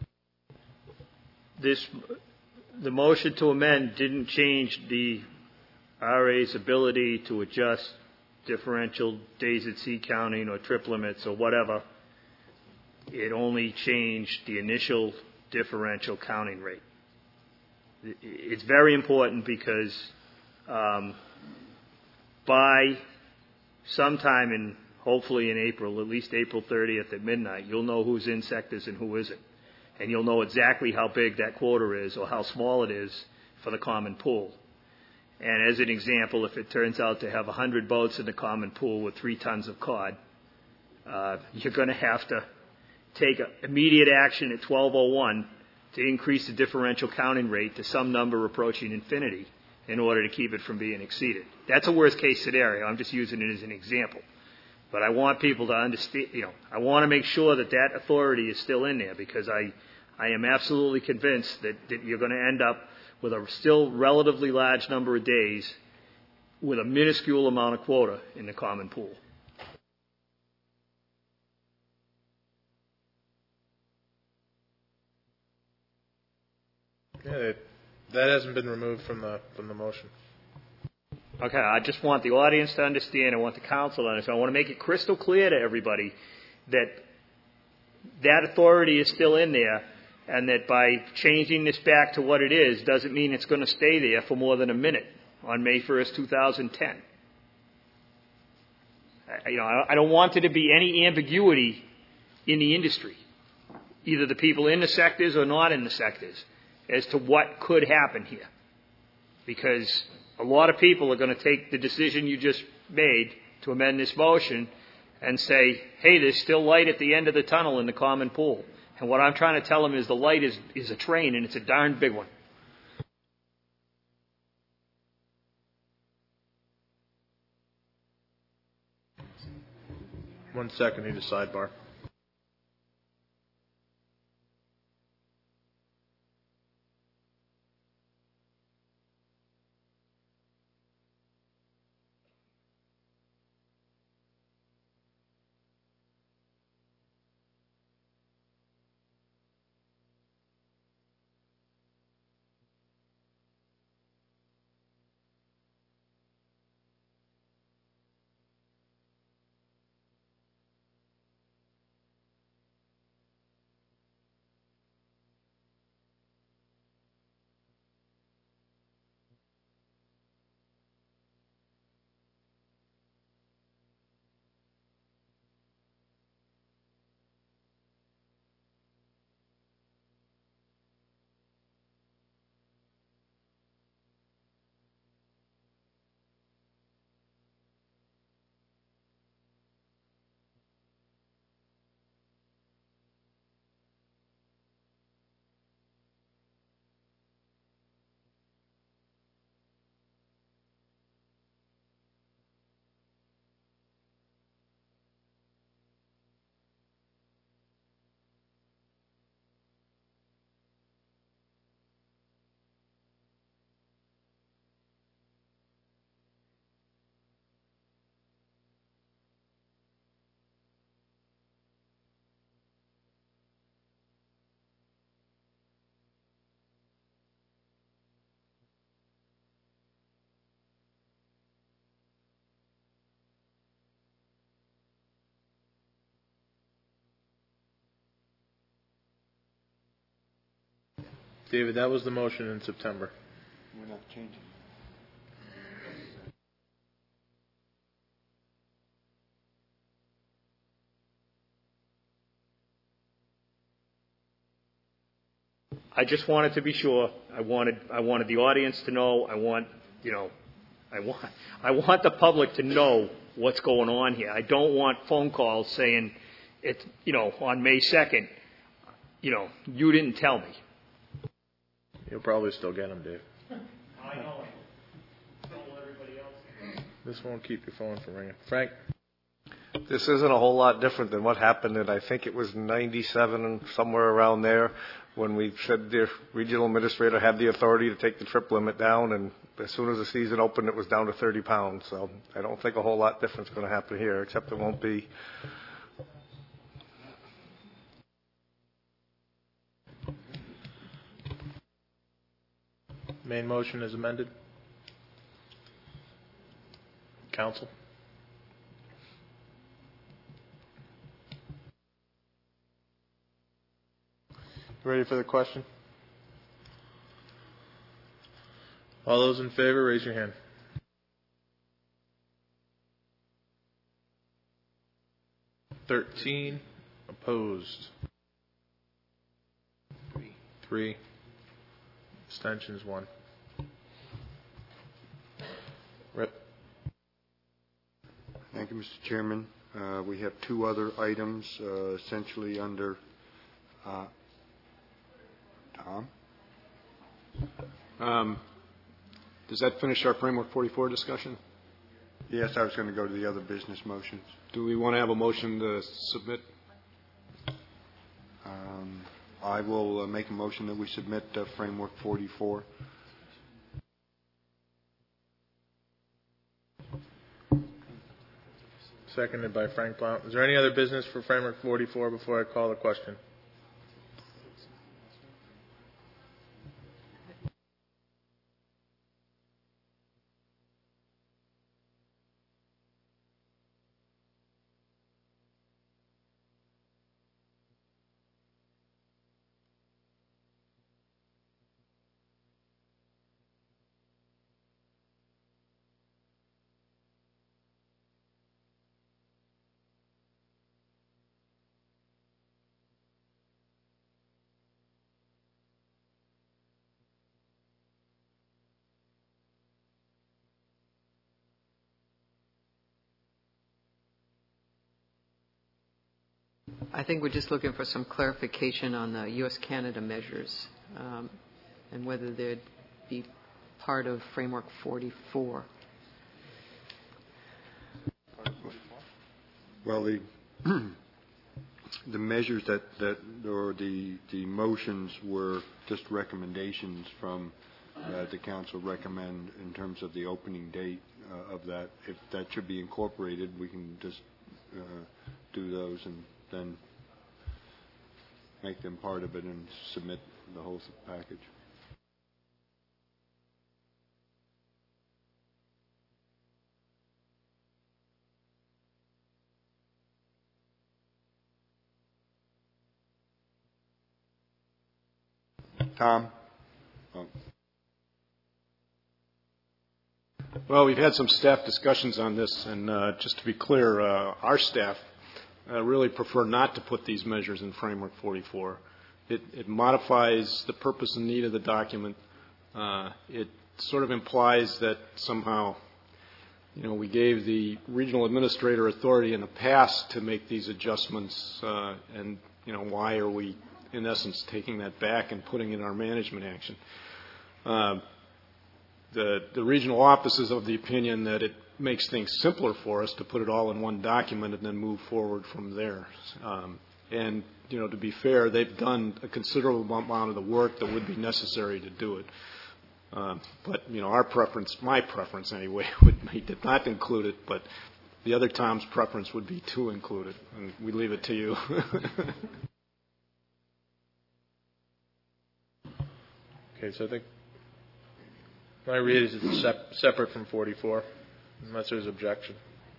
This, the motion to amend didn't change the R A's ability to adjust differential days at sea counting or trip limits or whatever. It only changed the initial differential counting rate. It's very important because um, by sometime in hopefully in April, at least April thirtieth at midnight, you'll know who's in sectors and who isn't. And you'll know exactly how big that quota is or how small it is for the common pool. And as an example, if it turns out to have one hundred boats in the common pool with three tons of cod, uh, you're going to have to take immediate action at twelve oh one to increase the differential counting rate to some number approaching infinity in order to keep it from being exceeded. That's a worst case scenario. I'm just using it as an example. But I want people to understand, you know, I want to make sure that that authority is still in there because I, I am absolutely convinced that, that you're going to end up with a still relatively large number of days with a minuscule amount of quota in the common pool. Yeah, they, that hasn't been removed from the from the motion. Okay, I just want the audience to understand. I want the council to understand. I want to make it crystal clear to everybody that that authority is still in there, and that by changing this back to what it is doesn't mean it's going to stay there for more than a minute on May first, two thousand ten. I, you know, I don't want there to be any ambiguity in the industry, either the people in the sectors or not in the sectors, as to what could happen here. Because a lot of people are going to take the decision you just made to amend this motion and say, hey, there's still light at the end of the tunnel in the common pool. And what I'm trying to tell them is the light is, is a train, and it's a darn big one. One second, need a sidebar. David, that was the motion in September. We're not changing. I just wanted to be sure. I wanted I wanted the audience to know. I want you know, I want I want the public to know what's going on here. I don't want phone calls saying it's you know on May second. You know, you didn't tell me. You'll probably still get them, Dave. I know. Don't let everybody else. This won't keep your phone from ringing. Frank? This isn't a whole lot different than what happened in, I think it was ninety-seven and somewhere around there, when we said the regional administrator had the authority to take the trip limit down, and as soon as the season opened, it was down to thirty pounds. So I don't think a whole lot different is going to happen here, except it won't be. Main motion is amended. Council? Ready for the question? All those in favor, raise your hand. Thirteen opposed. Three. Three. Abstentions, one. Rip. Thank you, Mister Chairman. Uh, we have two other items, uh, essentially under uh, Tom. Um, does that finish our framework forty-four discussion? Yes, I was going to go to the other business motions. Do we want to have a motion to submit? Um, I will uh, make a motion that we submit uh, framework forty-four. Seconded by Frank Blount. Is there any other business for framework forty-four before I call the question? I think we're just looking for some clarification on the U S Canada measures um, and whether they'd be part of Framework forty-four. Well, the the measures that, that or the the motions were just recommendations from uh, the council recommend in terms of the opening date uh, of that. If that should be incorporated, we can just uh, do those and then make them part of it and submit the whole package. Tom? Oh. Well, we've had some staff discussions on this, and uh, just to be clear, uh, our staff uh, really prefer not to put these measures in Framework forty-four. It, it modifies the purpose and need of the document. Uh, it sort of implies that somehow, you know, we gave the regional administrator authority in the past to make these adjustments, uh, and, you know, why are we in essence taking that back and putting it in our management action. Uh, the, the regional office is of the opinion that it makes things simpler for us to put it all in one document and then move forward from there. Um, and, you know, to be fair, they've done a considerable amount of the work that would be necessary to do it. Uh, but, you know, our preference, my preference anyway, would be to not include it, but the other Tom's preference would be to include it. And we leave it to you. Okay, so I think my read is it's sep- separate from forty-four, unless there's objection.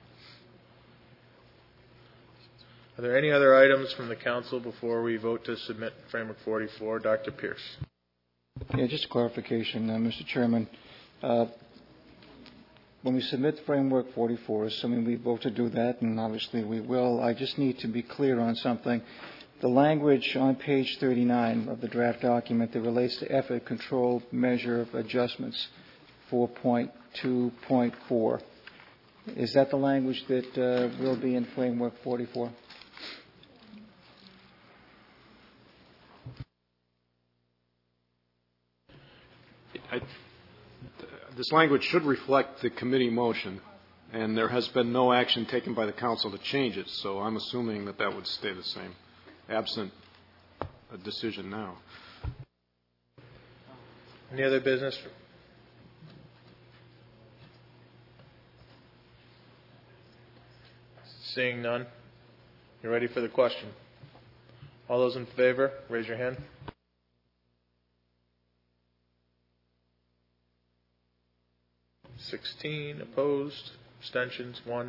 Are there any other items from the council before we vote to submit Framework forty-four? Doctor Pierce. Yeah, just a clarification, uh, Mister Chairman. Uh, when we submit Framework forty-four, assuming we vote to do that, and obviously we will, I just need to be clear on something. The language on page thirty-nine of the draft document that relates to effort control measure of adjustments four point two point four, is that the language that uh, will be in Framework forty-four? I, this language should reflect the committee motion, and there has been no action taken by the council to change it, so I'm assuming that that would stay the same, absent a decision now. Any other business? Seeing none, you ready for the question? All those in favor, raise your hand. sixteen opposed, abstentions one.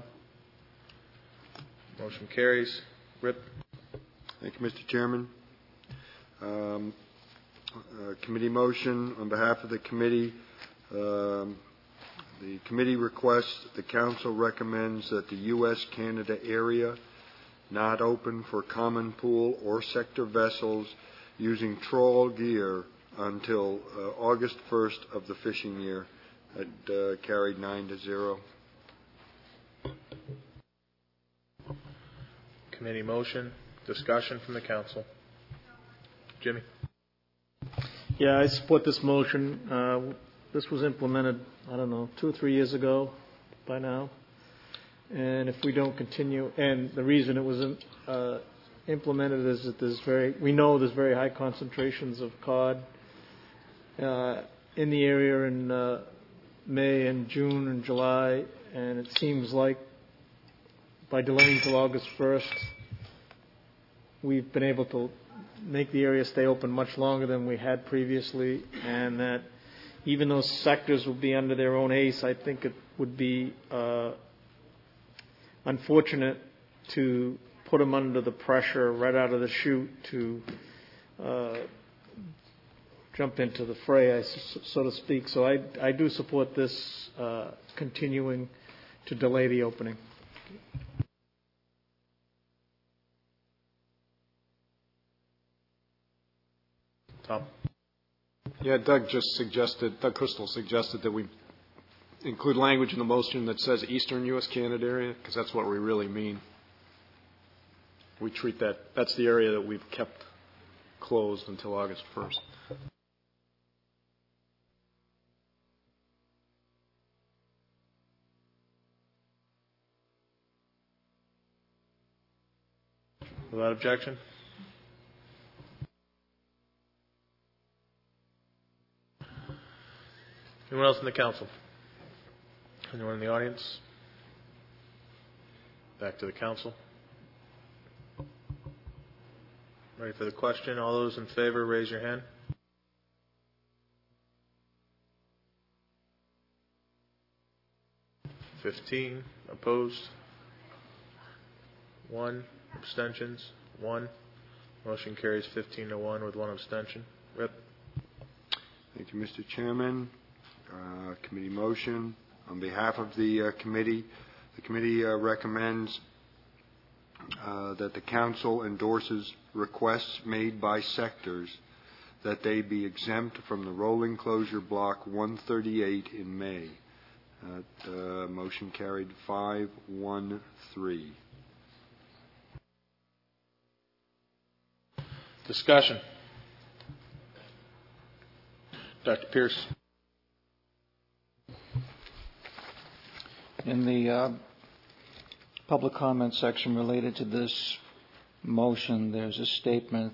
Motion carries. Rip. Thank you, Mister Chairman. Um, uh, committee motion on behalf of the committee. Um, the committee requests, the council recommends that the U S Canada area not open for common pool or sector vessels using trawl gear until uh, August first of the fishing year. It uh, carried nine to zero. Committee motion. Discussion from the council. Jimmy. Yeah, I support this motion. Uh, this was implemented, I don't know, two or three years ago by now. And if we don't continue, and the reason it was uh, implemented is that there's very, we know there's very high concentrations of cod uh, in the area in uh, May and June and July, and it seems like by delaying till August first, we've been able to make the area stay open much longer than we had previously, and that even though sectors will be under their own A C E, I think it would be uh, unfortunate to put them under the pressure right out of the chute to uh, jump into the fray, so to speak. So I, I do support this uh, continuing to delay the opening. Tom. Yeah, Doug just suggested, Doug Crystal suggested that we include language in the motion that says Eastern U S Canada area, because that's what we really mean. We treat that, that's the area that we've kept closed until August first. Without objection? Anyone else in the council? Anyone in the audience? Back to the council. Ready for the question? All those in favor, raise your hand. Fifteen opposed. One abstentions. One. Motion carries fifteen to one with one abstention. Rip. Thank you, Mister Chairman. Uh, committee motion. On behalf of the uh, committee, the committee uh, recommends uh, that the council endorses requests made by sectors that they be exempt from the rolling closure block one thirty-eight in May. Uh, uh, motion carried five one three. Discussion. Doctor Pierce. In the uh, public comment section related to this motion, there's a statement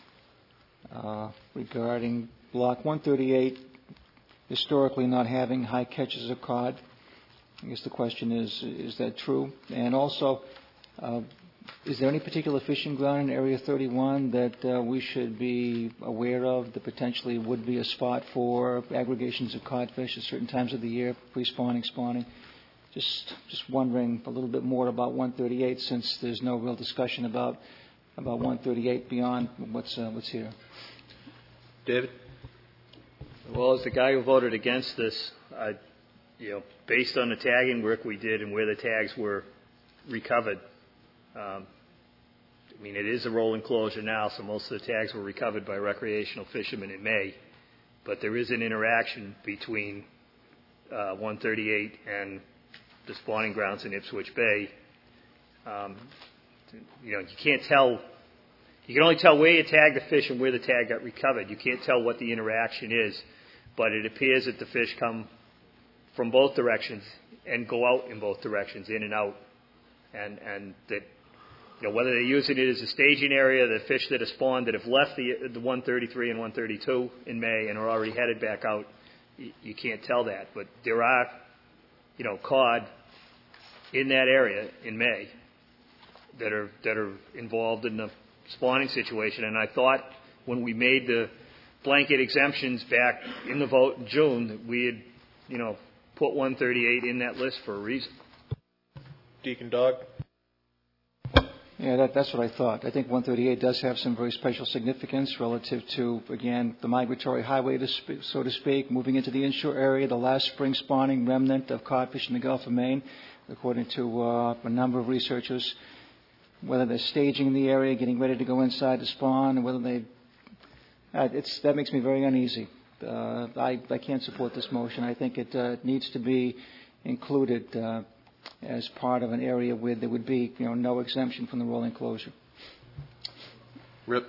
uh, regarding Block one thirty-eight historically not having high catches of cod. I guess the question is, is that true? And also, uh, is there any particular fishing ground in Area thirty-one that uh, we should be aware of that potentially would be a spot for aggregations of codfish at certain times of the year, pre-spawning, spawning? Just just wondering a little bit more about one thirty-eight, since there's no real discussion about about one thirty-eight beyond what's uh, what's here. David? Well, as the guy who voted against this, I, you know, based on the tagging work we did and where the tags were recovered, um, I mean, it is a rolling closure now, so most of the tags were recovered by recreational fishermen in May, but there is an interaction between uh, one thirty-eight and the spawning grounds in Ipswich Bay. Um, you know, you can't tell, you can only tell where you tagged the fish and where the tag got recovered. You can't tell what the interaction is, but it appears that the fish come from both directions and go out in both directions, in and out. And, and that, you know, whether they're using it as a staging area, the fish that have spawned that have left the, the one thirty-three and one thirty-two in May and are already headed back out, you, you can't tell that. But there are, you know, cod in that area in May that are that are involved in the spawning situation. And I thought when we made the blanket exemptions back in the vote in June that we had, you know, put one thirty-eight in that list for a reason. Deacon Dog? Yeah, that, that's what I thought. I think one thirty-eight does have some very special significance relative to, again, the migratory highway, to sp- so to speak, moving into the inshore area, the last spring spawning remnant of codfish in the Gulf of Maine, according to uh, a number of researchers, whether they're staging the area, getting ready to go inside to spawn, or whether they... Uh, it's, that makes me very uneasy. Uh, I, I can't support this motion. I think it uh, needs to be included uh, as part of an area where there would be, you know, no exemption from the rolling closure. Rip.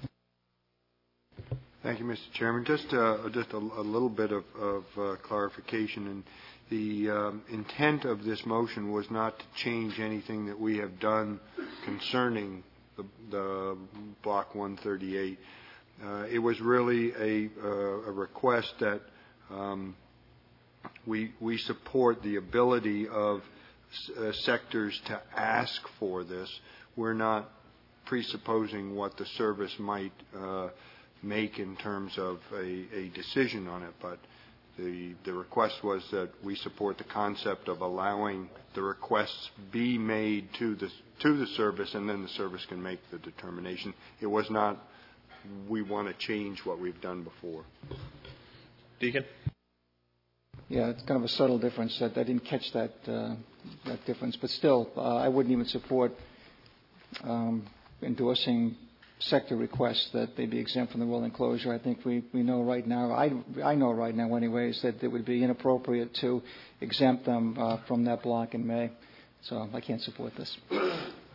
Thank you, Mister Chairman. Just uh, just a, a little bit of, of uh, clarification. And the um, intent of this motion was not to change anything that we have done concerning the, the Block one thirty-eight. Uh, it was really a, uh, a request that um, we we support the ability of uh, sectors to ask for this. We're not presupposing what the service might uh, make in terms of a, a decision on it, but the the request was that we support the concept of allowing the requests be made to the to the service, and then the service can make the determination. It was not we want to change what we've done before. Deacon? Yeah, it's kind of a subtle difference. I didn't catch that uh, that difference, but still, uh, I wouldn't even support um, endorsing sector requests that they be exempt from the rolling closure. I think we, we know right now, I, I know right now anyways, that it would be inappropriate to exempt them uh, from that block in May. So I can't support this.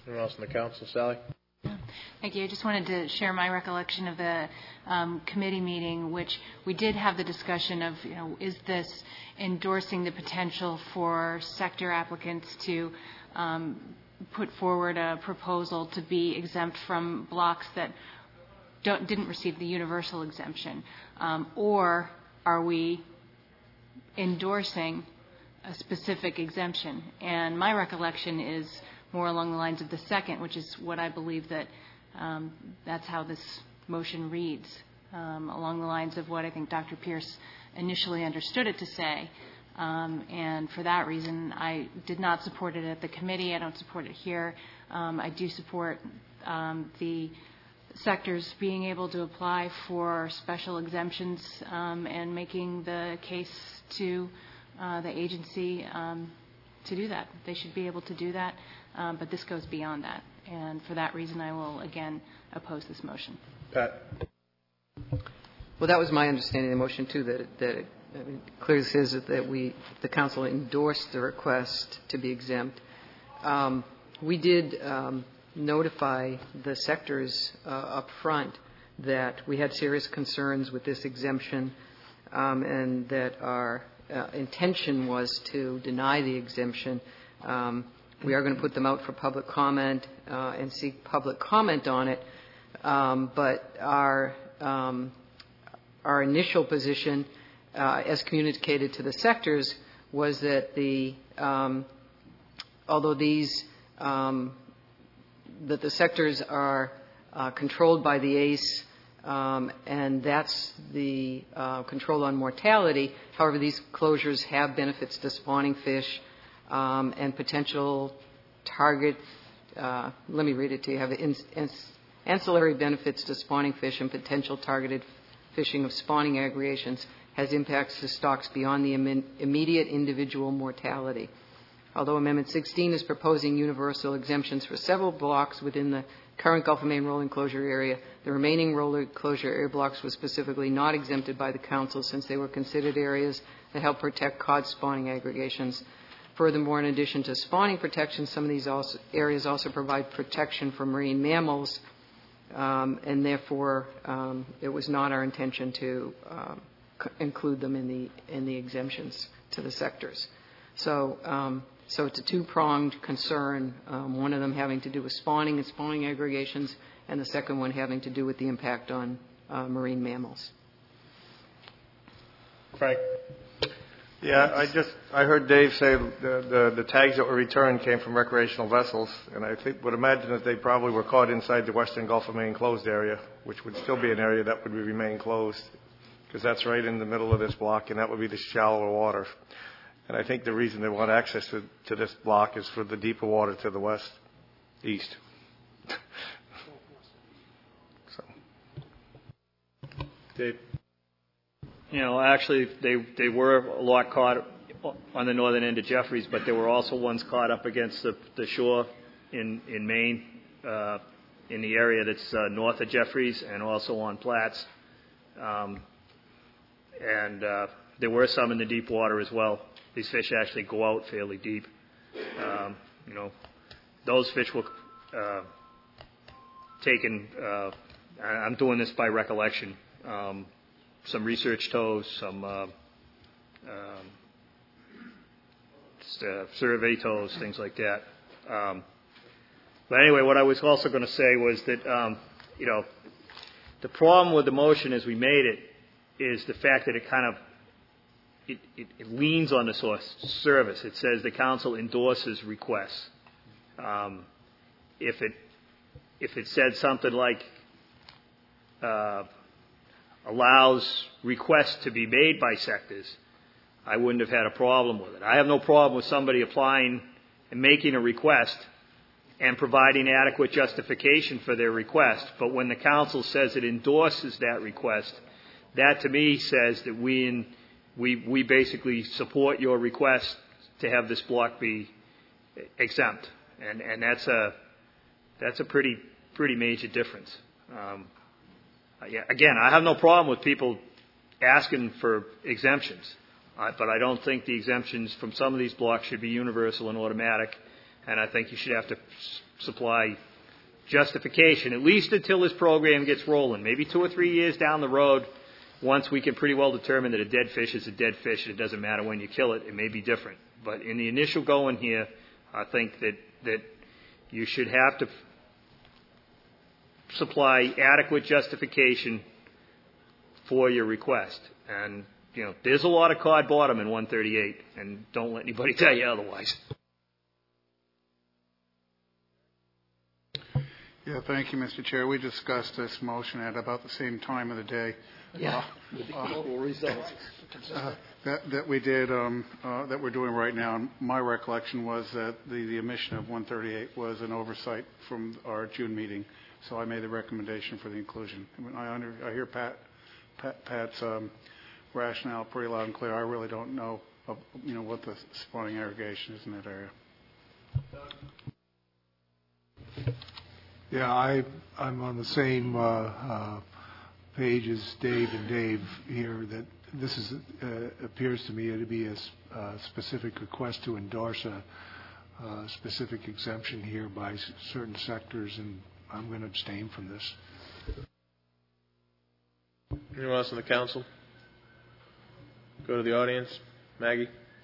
Anyone else on the council? Sally? Thank you. I just wanted to share my recollection of the um, committee meeting, which we did have the discussion of, you know, is this endorsing the potential for sector applicants to um, put forward a proposal to be exempt from blocks that don't, didn't receive the universal exemption, um, or are we endorsing a specific exemption? And my recollection is more along the lines of the second, which is what I believe that um, that's how this motion reads, um, along the lines of what I think Doctor Pierce initially understood it to say. Um, and for that reason, I did not support it at the committee. I don't support it here. Um, I do support um, the sectors being able to apply for special exemptions um, and making the case to uh, the agency um, to do that. They should be able to do that, um, but this goes beyond that. And for that reason, I will, again, oppose this motion. Pat? Well, that was my understanding of the motion, too, that, that it, I mean, it clearly says that, that we, the council endorsed the request to be exempt. Um, we did um, notify the sectors uh, up front that we had serious concerns with this exemption um, and that our uh, intention was to deny the exemption. Um, we are going to put them out for public comment uh, and seek public comment on it, um, but our um, our initial position, uh, as communicated to the sectors, was that the um, although these um, that the sectors are uh, controlled by the A C E, um, and that's the uh, control on mortality. However, these closures have benefits to spawning fish um, and potential target. Uh, let me read it to you. Have ins- ins- ancillary benefits to spawning fish and potential targeted fishing of spawning aggregations has impacts to stocks beyond the Im- immediate individual mortality. Although Amendment sixteen is proposing universal exemptions for several blocks within the current Gulf of Maine rolling closure area, the remaining rolling closure area blocks were specifically not exempted by the Council since they were considered areas that help protect cod spawning aggregations. Furthermore, in addition to spawning protection, some of these also, areas also provide protection for marine mammals, um, and therefore um, it was not our intention to um, c- include them in the in the exemptions to the sectors. So. Um, So it's a two-pronged concern, um, one of them having to do with spawning and spawning aggregations, and the second one having to do with the impact on uh, marine mammals. Frank? Yeah, I just, I heard Dave say the, the, the tags that were returned came from recreational vessels, and I think, would imagine that they probably were caught inside the Western Gulf of Maine closed area, which would still be an area that would remain closed, because that's right in the middle of this block, and that would be the shallower water. And I think the reason they want access to, to this block is for the deeper water to the west, east. So. Dave? You know, actually, they they were a lot caught on the northern end of Jeffries, but there were also ones caught up against the, the shore in, in Maine, uh, in the area that's uh, north of Jeffries, and also on Platts. Um, and uh, there were some in the deep water as well. These fish actually go out fairly deep. Um, you know, those fish were uh, taken, uh, I'm doing this by recollection, um, some research tows, some uh, um, uh, survey tows, things like that. Um, but anyway, what I was also going to say was that, um, you know, the problem with the motion as we made it is the fact that it kind of It, it, it leans on the source service. It says the council endorses requests. Um, if it if it said something like uh, allows requests to be made by sectors, I wouldn't have had a problem with it. I have no problem with somebody applying and making a request and providing adequate justification for their request. But when the council says it endorses that request, that to me says that we in We, we basically support your request to have this block be exempt, and, and that's a that's a pretty pretty major difference. Um, yeah, again, I have no problem with people asking for exemptions, uh, but I don't think the exemptions from some of these blocks should be universal and automatic, and I think you should have to s- supply justification, at least until this program gets rolling. Maybe two or three years down the road, once we can pretty well determine that a dead fish is a dead fish, it doesn't matter when you kill it, it may be different. But in the initial going here, I think that, that you should have to f- supply adequate justification for your request. And, you know, there's a lot of cod bottom in one thirty-eight, and don't let anybody tell you otherwise. Yeah, thank you, Mister Chair. We discussed this motion at about the same time of the day. Yeah, with the global results. Uh, that, that we did, um, uh, that we're doing right now. And my recollection was that the, the omission of one thirty-eight was an oversight from our June meeting, so I made the recommendation for the inclusion. I, mean, I, under, I hear Pat, Pat, Pat's um, rationale pretty loud and clear. I really don't know, of, you know, what the spawning aggregation is in that area. Yeah, I, I'm on the same uh, uh, page as Dave and Dave here, that this is, uh, appears to me to be a uh, specific request to endorse a uh, specific exemption here by s- certain sectors, and I'm going to abstain from this. Anyone else on the council? Go to the audience. Maggie?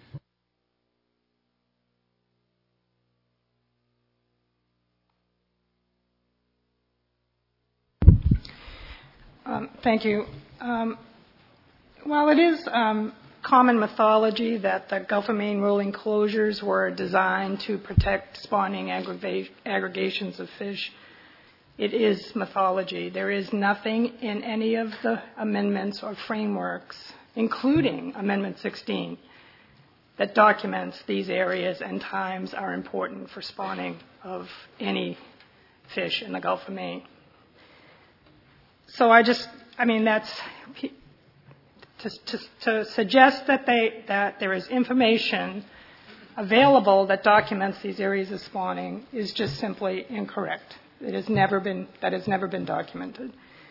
Um, thank you. Um, while it is um, common mythology that the Gulf of Maine rolling closures were designed to protect spawning aggrava- aggregations of fish, it is mythology. There is nothing in any of the amendments or frameworks, including Amendment sixteen, that documents these areas and times are important for spawning of any fish in the Gulf of Maine. So I just, I mean, that's to, to, to suggest that they that there is information available that documents these areas of spawning is just simply incorrect. It has never been that has never been documented.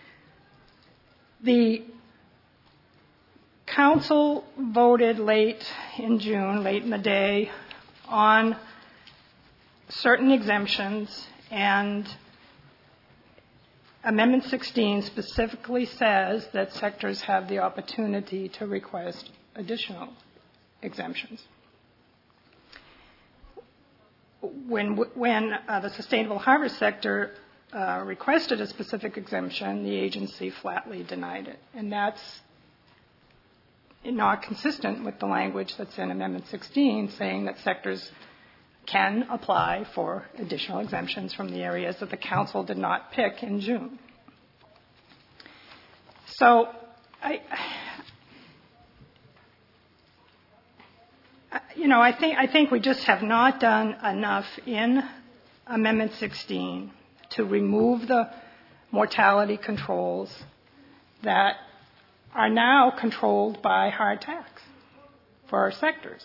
The council voted late in June, late in the day, on certain exemptions, and Amendment sixteen specifically says that sectors have the opportunity to request additional exemptions. When, when uh, the sustainable harvest sector uh, requested a specific exemption, the agency flatly denied it. And that's not consistent with the language that's in Amendment sixteen, saying that sectors can apply for additional exemptions from the areas that the council did not pick in June. So I, you know, I think, I think we just have not done enough in Amendment sixteen to remove the mortality controls that are now controlled by hard tax for our sectors.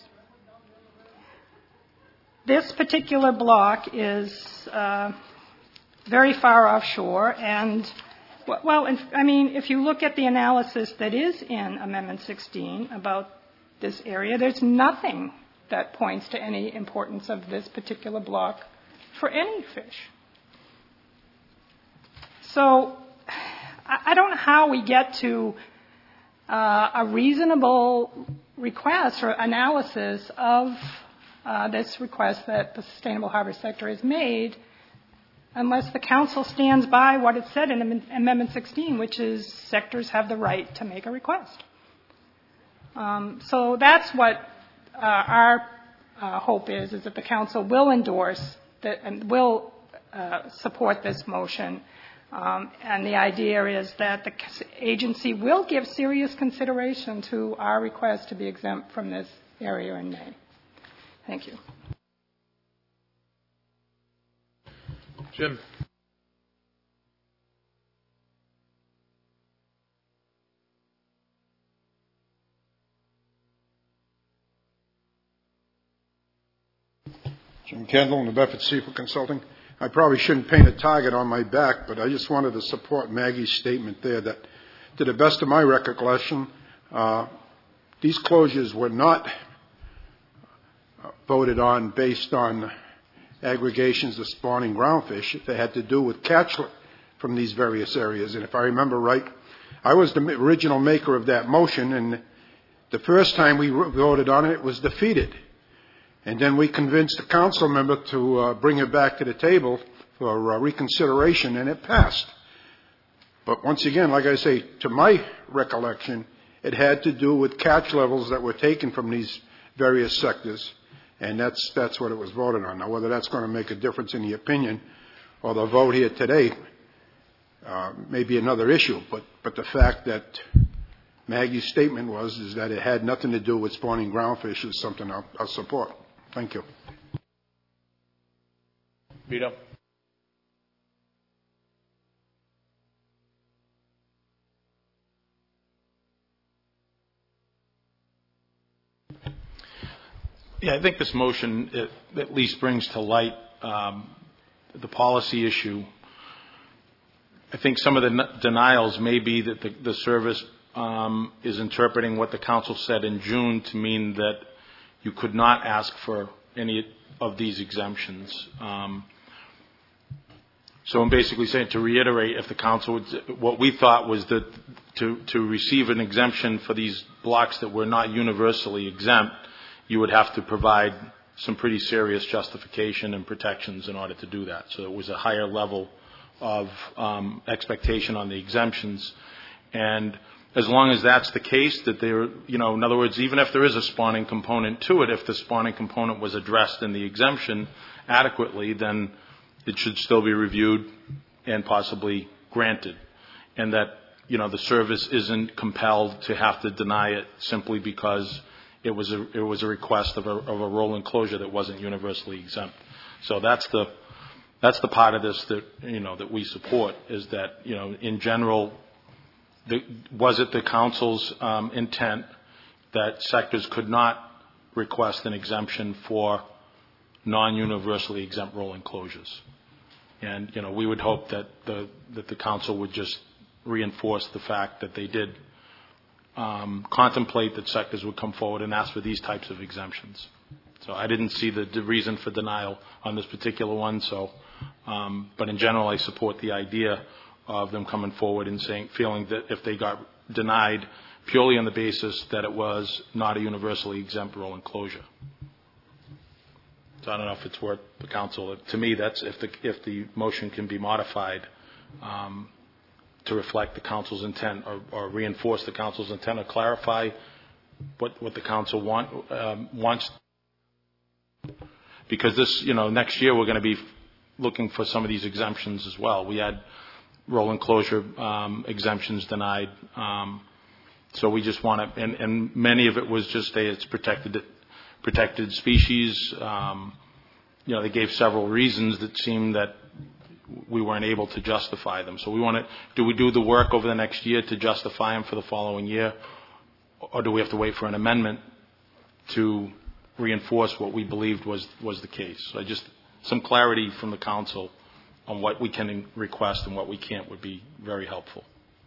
This particular block is uh, very far offshore, and, well, I mean, if you look at the analysis that is in Amendment sixteen about this area, there's nothing that points to any importance of this particular block for any fish. So I don't know how we get to uh, a reasonable request or analysis of uh, this request that the sustainable harvest sector has made unless the council stands by what it said in Amendment sixteen, which is sectors have the right to make a request. Um, so that's what uh, our uh, hope is, is that the council will endorse that and will uh, support this motion. Um, and the idea is that the agency will give serious consideration to our request to be exempt from this area in May. Thank you. Jim. Jim Kendall, New Bedford Seafood Consulting. I probably shouldn't paint a target on my back, but I just wanted to support Maggie's statement there that, to the best of my recollection, uh, these closures were not voted on based on aggregations of spawning groundfish that had to do with catchment from these various areas. And if I remember right, I was the original maker of that motion, and the first time we voted on it, it was defeated. And then we convinced the council member to uh, bring it back to the table for uh, reconsideration, and it passed. But once again, like I say, to my recollection, it had to do with catch levels that were taken from these various sectors, and that's that's what it was voted on. Now, whether that's going to make a difference in the opinion or the vote here today uh, may be another issue, but, but the fact that Maggie's statement was is that it had nothing to do with spawning groundfish is something I'll, I'll support. Thank you. Vito. Yeah, I think this motion it, at least brings to light um, the policy issue. I think some of the n- denials may be that the, the service um, is interpreting what the council said in June to mean that you could not ask for any of these exemptions. Um, so I'm basically saying, to reiterate, if the council would, what we thought was that to, to receive an exemption for these blocks that were not universally exempt, you would have to provide some pretty serious justification and protections in order to do that. So it was a higher level of um, expectation on the exemptions. And as long as that's the case, that there, you know, in other words, even if there is a spawning component to it, if the spawning component was addressed in the exemption adequately, then it should still be reviewed and possibly granted. And that, you know, the service isn't compelled to have to deny it simply because it was a, it was a request of a, of a rolling closure that wasn't universally exempt. So that's the, that's the part of this that, you know, that we support, is that, you know, in general, the, was it the council's um, intent that sectors could not request an exemption for non-universally exempt rolling closures? And, you know, we would hope that the, that the council would just reinforce the fact that they did um, contemplate that sectors would come forward and ask for these types of exemptions. So I didn't see the, the reason for denial on this particular one. So, um, but in general, I support the idea of them coming forward and saying, feeling that if they got denied purely on the basis that it was not a universally exempt rolling closure. So I don't know if it's worth the council. To me, that's if the if the motion can be modified um, to reflect the council's intent, or, or reinforce the council's intent, or clarify what what the council want um, wants. Because this, you know, next year we're going to be looking for some of these exemptions as well. We had rolling closure um, exemptions denied, um, so we just want to, and, and many of it was just a, it's protected protected species. Um, you know, they gave several reasons that seemed that we weren't able to justify them. So we want to, do we do the work over the next year to justify them for the following year, or do we have to wait for an amendment to reinforce what we believed was was the case? So just some clarity from the council on what we can request and what we can't would be very helpful.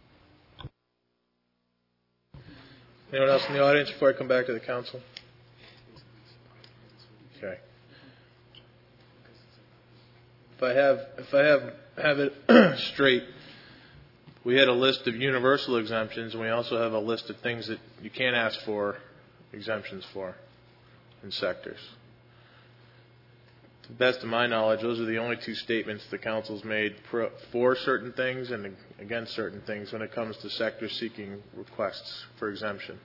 Anyone else in the audience before I come back to the council? Okay. If I have if I have have it straight, we had a list of universal exemptions, and we also have a list of things that you can't ask for exemptions for in sectors. To the best of my knowledge, those are the only two statements the council's made pro, for certain things and against certain things when it comes to sectors seeking requests for exemption.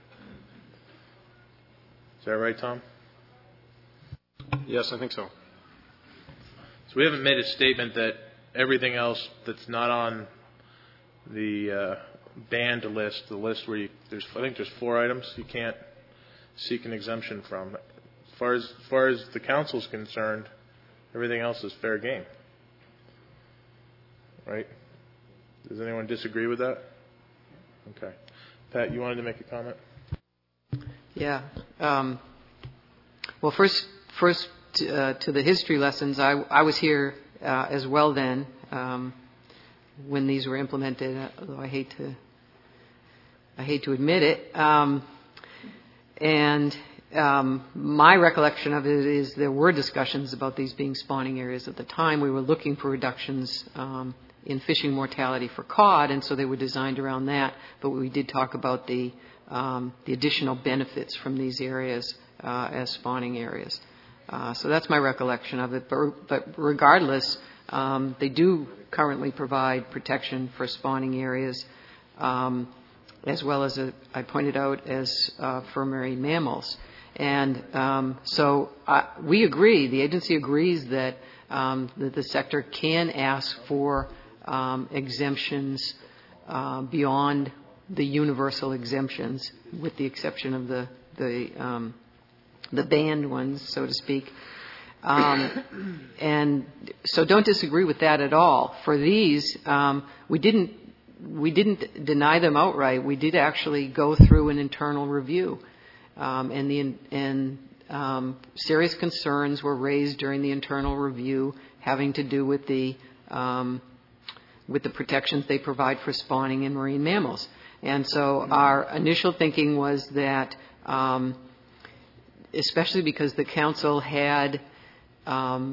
Is that right, Tom? Yes, I think so. So we haven't made a statement that everything else that's not on the uh, banned list, the list where you, there's, I think there's four items you can't seek an exemption from. As far as, as far as the council's concerned, everything else is fair game. Right? Does anyone disagree with that? Okay. Pat, you wanted to make a comment? Yeah. Um, well, first, first to, uh, to the history lessons, I, I was here uh, as well then um, when these were implemented, although I hate to I hate to admit it. Um, and um, my recollection of it is there were discussions about these being spawning areas at the time. We were looking for reductions um, in fishing mortality for cod, and so they were designed around that. But we did talk about the um, the additional benefits from these areas uh, as spawning areas. Uh, so that's my recollection of it. But, but regardless, um, they do currently provide protection for spawning areas, um, as well as, a, I pointed out, as uh, for marine mammals. And um, so uh, we agree, the agency agrees that, um, that the sector can ask for um, exemptions uh, beyond the universal exemptions, with the exception of the, the um, the banned ones, so to speak. Um, and so don't disagree with that at all. For these, um, we didn't we didn't deny them outright. We did actually go through an internal review, um, and the and um, serious concerns were raised during the internal review, having to do with the um, with the protections they provide for spawning in marine mammals. And so our initial thinking was that. Um, especially because the council had um,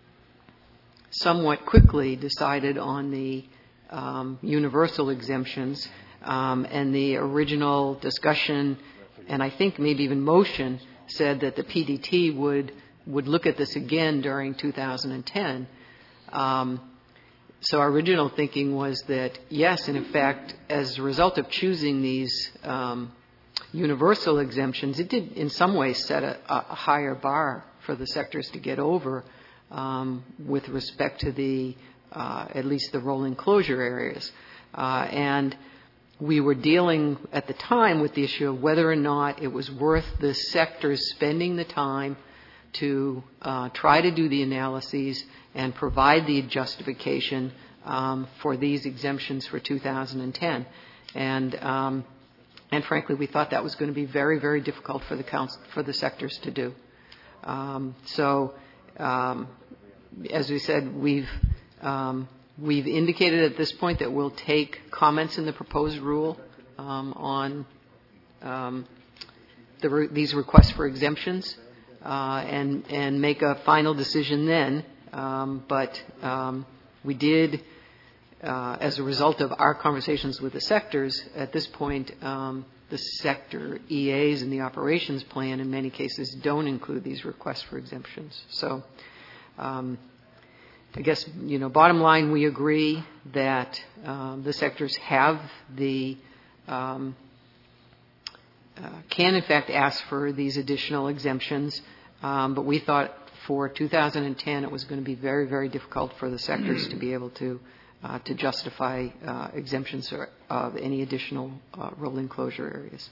somewhat quickly decided on the um, universal exemptions, um, and the original discussion, and I think maybe even motion, said that the P D T would would look at this again during two thousand ten. Um, so our original thinking was that, yes, and in fact, as a result of choosing these um, universal exemptions, it did in some ways set a, a higher bar for the sectors to get over um, with respect to the, uh, at least the rolling closure areas. Uh, and we were dealing at the time with the issue of whether or not it was worth the sectors spending the time to uh, try to do the analyses and provide the justification um, for these exemptions for two thousand ten. And um, And frankly, we thought that was going to be very, very difficult for the council, for the sectors to do. Um, so, um, as we said, we've um, we've indicated at this point that we'll take comments in the proposed rule um, on um, the re- these requests for exemptions uh, and and make a final decision then. Um, but um, we did. Uh, as a result of our conversations with the sectors, at this point, um, the sector E As and the operations plan in many cases don't include these requests for exemptions. So um, I guess, you know, bottom line, we agree that um, the sectors have the, um, uh, can in fact ask for these additional exemptions, um, but we thought for two thousand ten it was going to be very, very difficult for the sectors to be able to Uh, to justify uh, exemptions of any additional uh, rolling closure areas.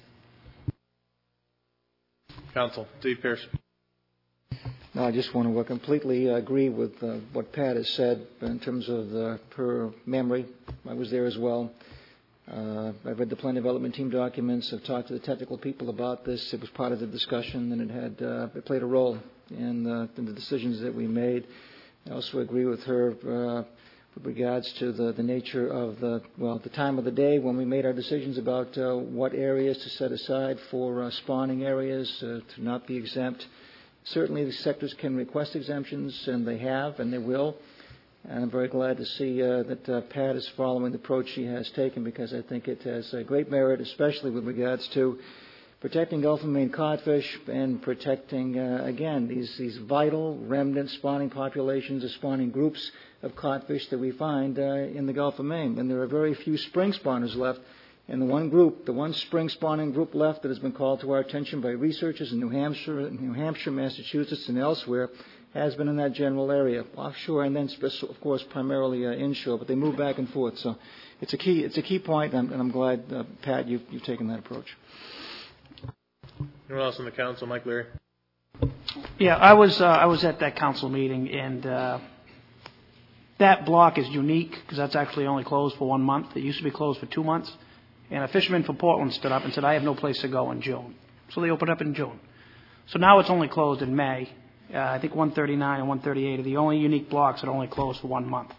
Council, Steve Pierce. No, I just want to completely agree with uh, what Pat has said in terms of the per memory. I was there as well. Uh, I've read the plan development team documents. I've talked to the technical people about this. It was part of the discussion, and it had uh, it played a role in, uh, in the decisions that we made. I also agree with her uh, with regards to the, the nature of the, well, the time of the day when we made our decisions about uh, what areas to set aside for uh, spawning areas uh, to not be exempt. Certainly the sectors can request exemptions, and they have, and they will. And I'm very glad to see uh, that uh, Pat is following the approach she has taken, because I think it has uh, great merit, especially with regards to protecting Gulf of Maine codfish and protecting, uh, again, these, these vital remnant spawning populations or spawning groups of codfish that we find uh, in the Gulf of Maine. And there are very few spring spawners left. And the one group, the one spring spawning group left that has been called to our attention by researchers in New Hampshire, New Hampshire, Massachusetts, and elsewhere has been in that general area, offshore, and then, of course, primarily uh, inshore. But they move back and forth. So it's a key, it's a key point, and I'm, and I'm glad, uh, Pat, you've, you've taken that approach. Anyone else on the council? Mike Leary. Yeah, I was uh, I was at that council meeting, and uh, that block is unique because that's actually only closed for one month. It used to be closed for two months. And a fisherman from Portland stood up and said, I have no place to go in June. So they opened up in June. So now it's only closed in May. Uh, I think one thirty-nine and one thirty-eight are the only unique blocks that are only closed for one month.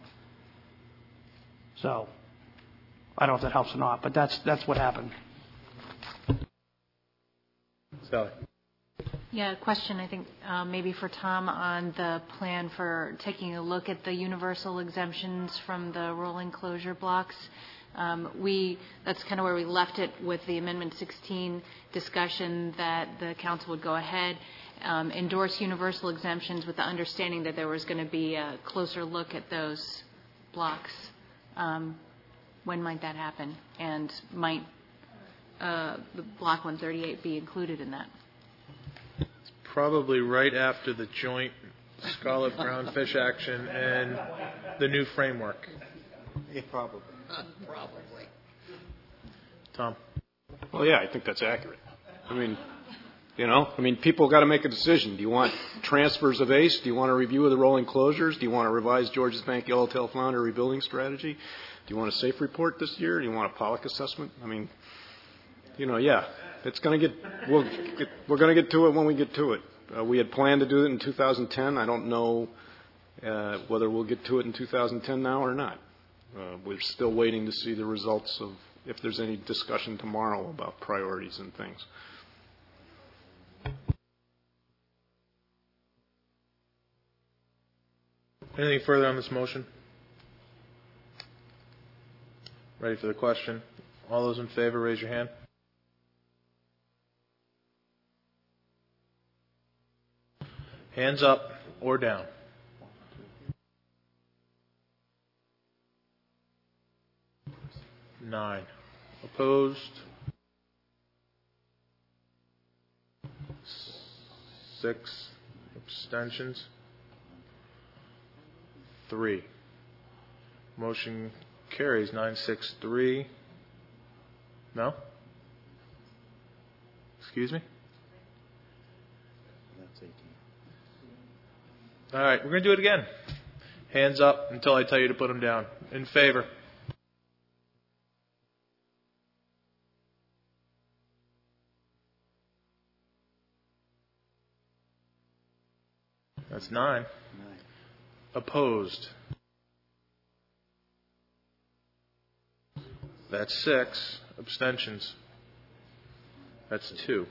So I don't know if that helps or not, but that's that's what happened. Sally. Yeah, question, I think, uh, maybe for Tom on the plan for taking a look at the universal exemptions from the rolling closure blocks. Um, we, that's kind of where we left it with the Amendment sixteen discussion, that the council would go ahead, um, endorse universal exemptions with the understanding that there was going to be a closer look at those blocks. Um, when might that happen? And might uh, the Block one thirty-eight be included in that? Probably right after the joint Scarlet Groundfish action and the new framework. Yeah, probably. Probably. Tom? Well, yeah, I think that's accurate. I mean, you know, I mean, people got to make a decision. Do you want transfers of ACE? Do you want a review of the rolling closures? Do you want to revise Georges Bank Yellowtail Flounder rebuilding strategy? Do you want a safe report this year? Do you want a Pollock assessment? I mean, you know, yeah, it's going to get, we'll get, we're going to get to it when we get to it. Uh, we had planned to do it in two thousand ten. I don't know uh, whether we'll get to it in two thousand ten now or not. Uh, we're still waiting to see the results of if there's any discussion tomorrow about priorities and things. Anything further on this motion? Ready for the question? All those in favor, raise your hand. Hands up or down. Nine. Opposed? Six. Abstentions? Three. Motion carries nine six three. No? Excuse me? All right, we're going to do it again. Hands up until I tell you to put them down. In favor? That's nine. Nine. Opposed? That's six. Abstentions? That's two.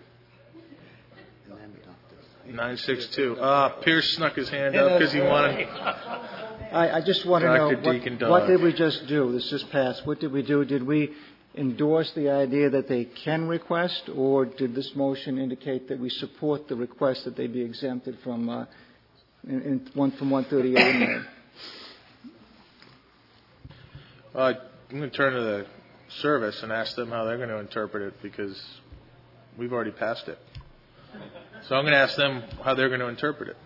Nine six two. Ah, Pierce snuck his hand up because he wanted. I, I just want to know, Deacon what, Dog. what did we just do? This just passed. What did we do? Did we endorse the idea that they can request, or did this motion indicate that we support the request that they be exempted from uh, in, in one from one thirty-eight? uh, I'm going to turn to the service and ask them how they're going to interpret it, because we've already passed it. So I'm going to ask them how they're going to interpret it.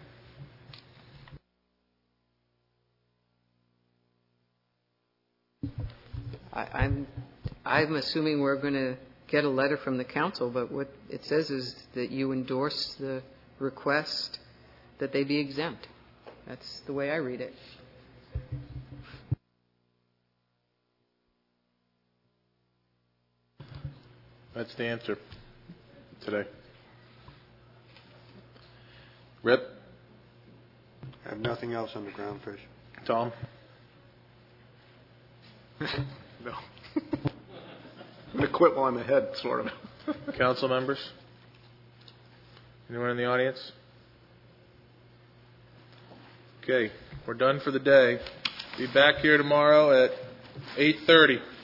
I, I'm, I'm assuming we're going to get a letter from the council, but what it says is that you endorse the request that they be exempt. That's the way I read it. That's the answer today. Rip? I have nothing else on the groundfish. Tom? No. I'm going to quit while I'm ahead, sort of. Council members? Anyone in the audience? Okay, we're done for the day. Be back here tomorrow at eight thirty.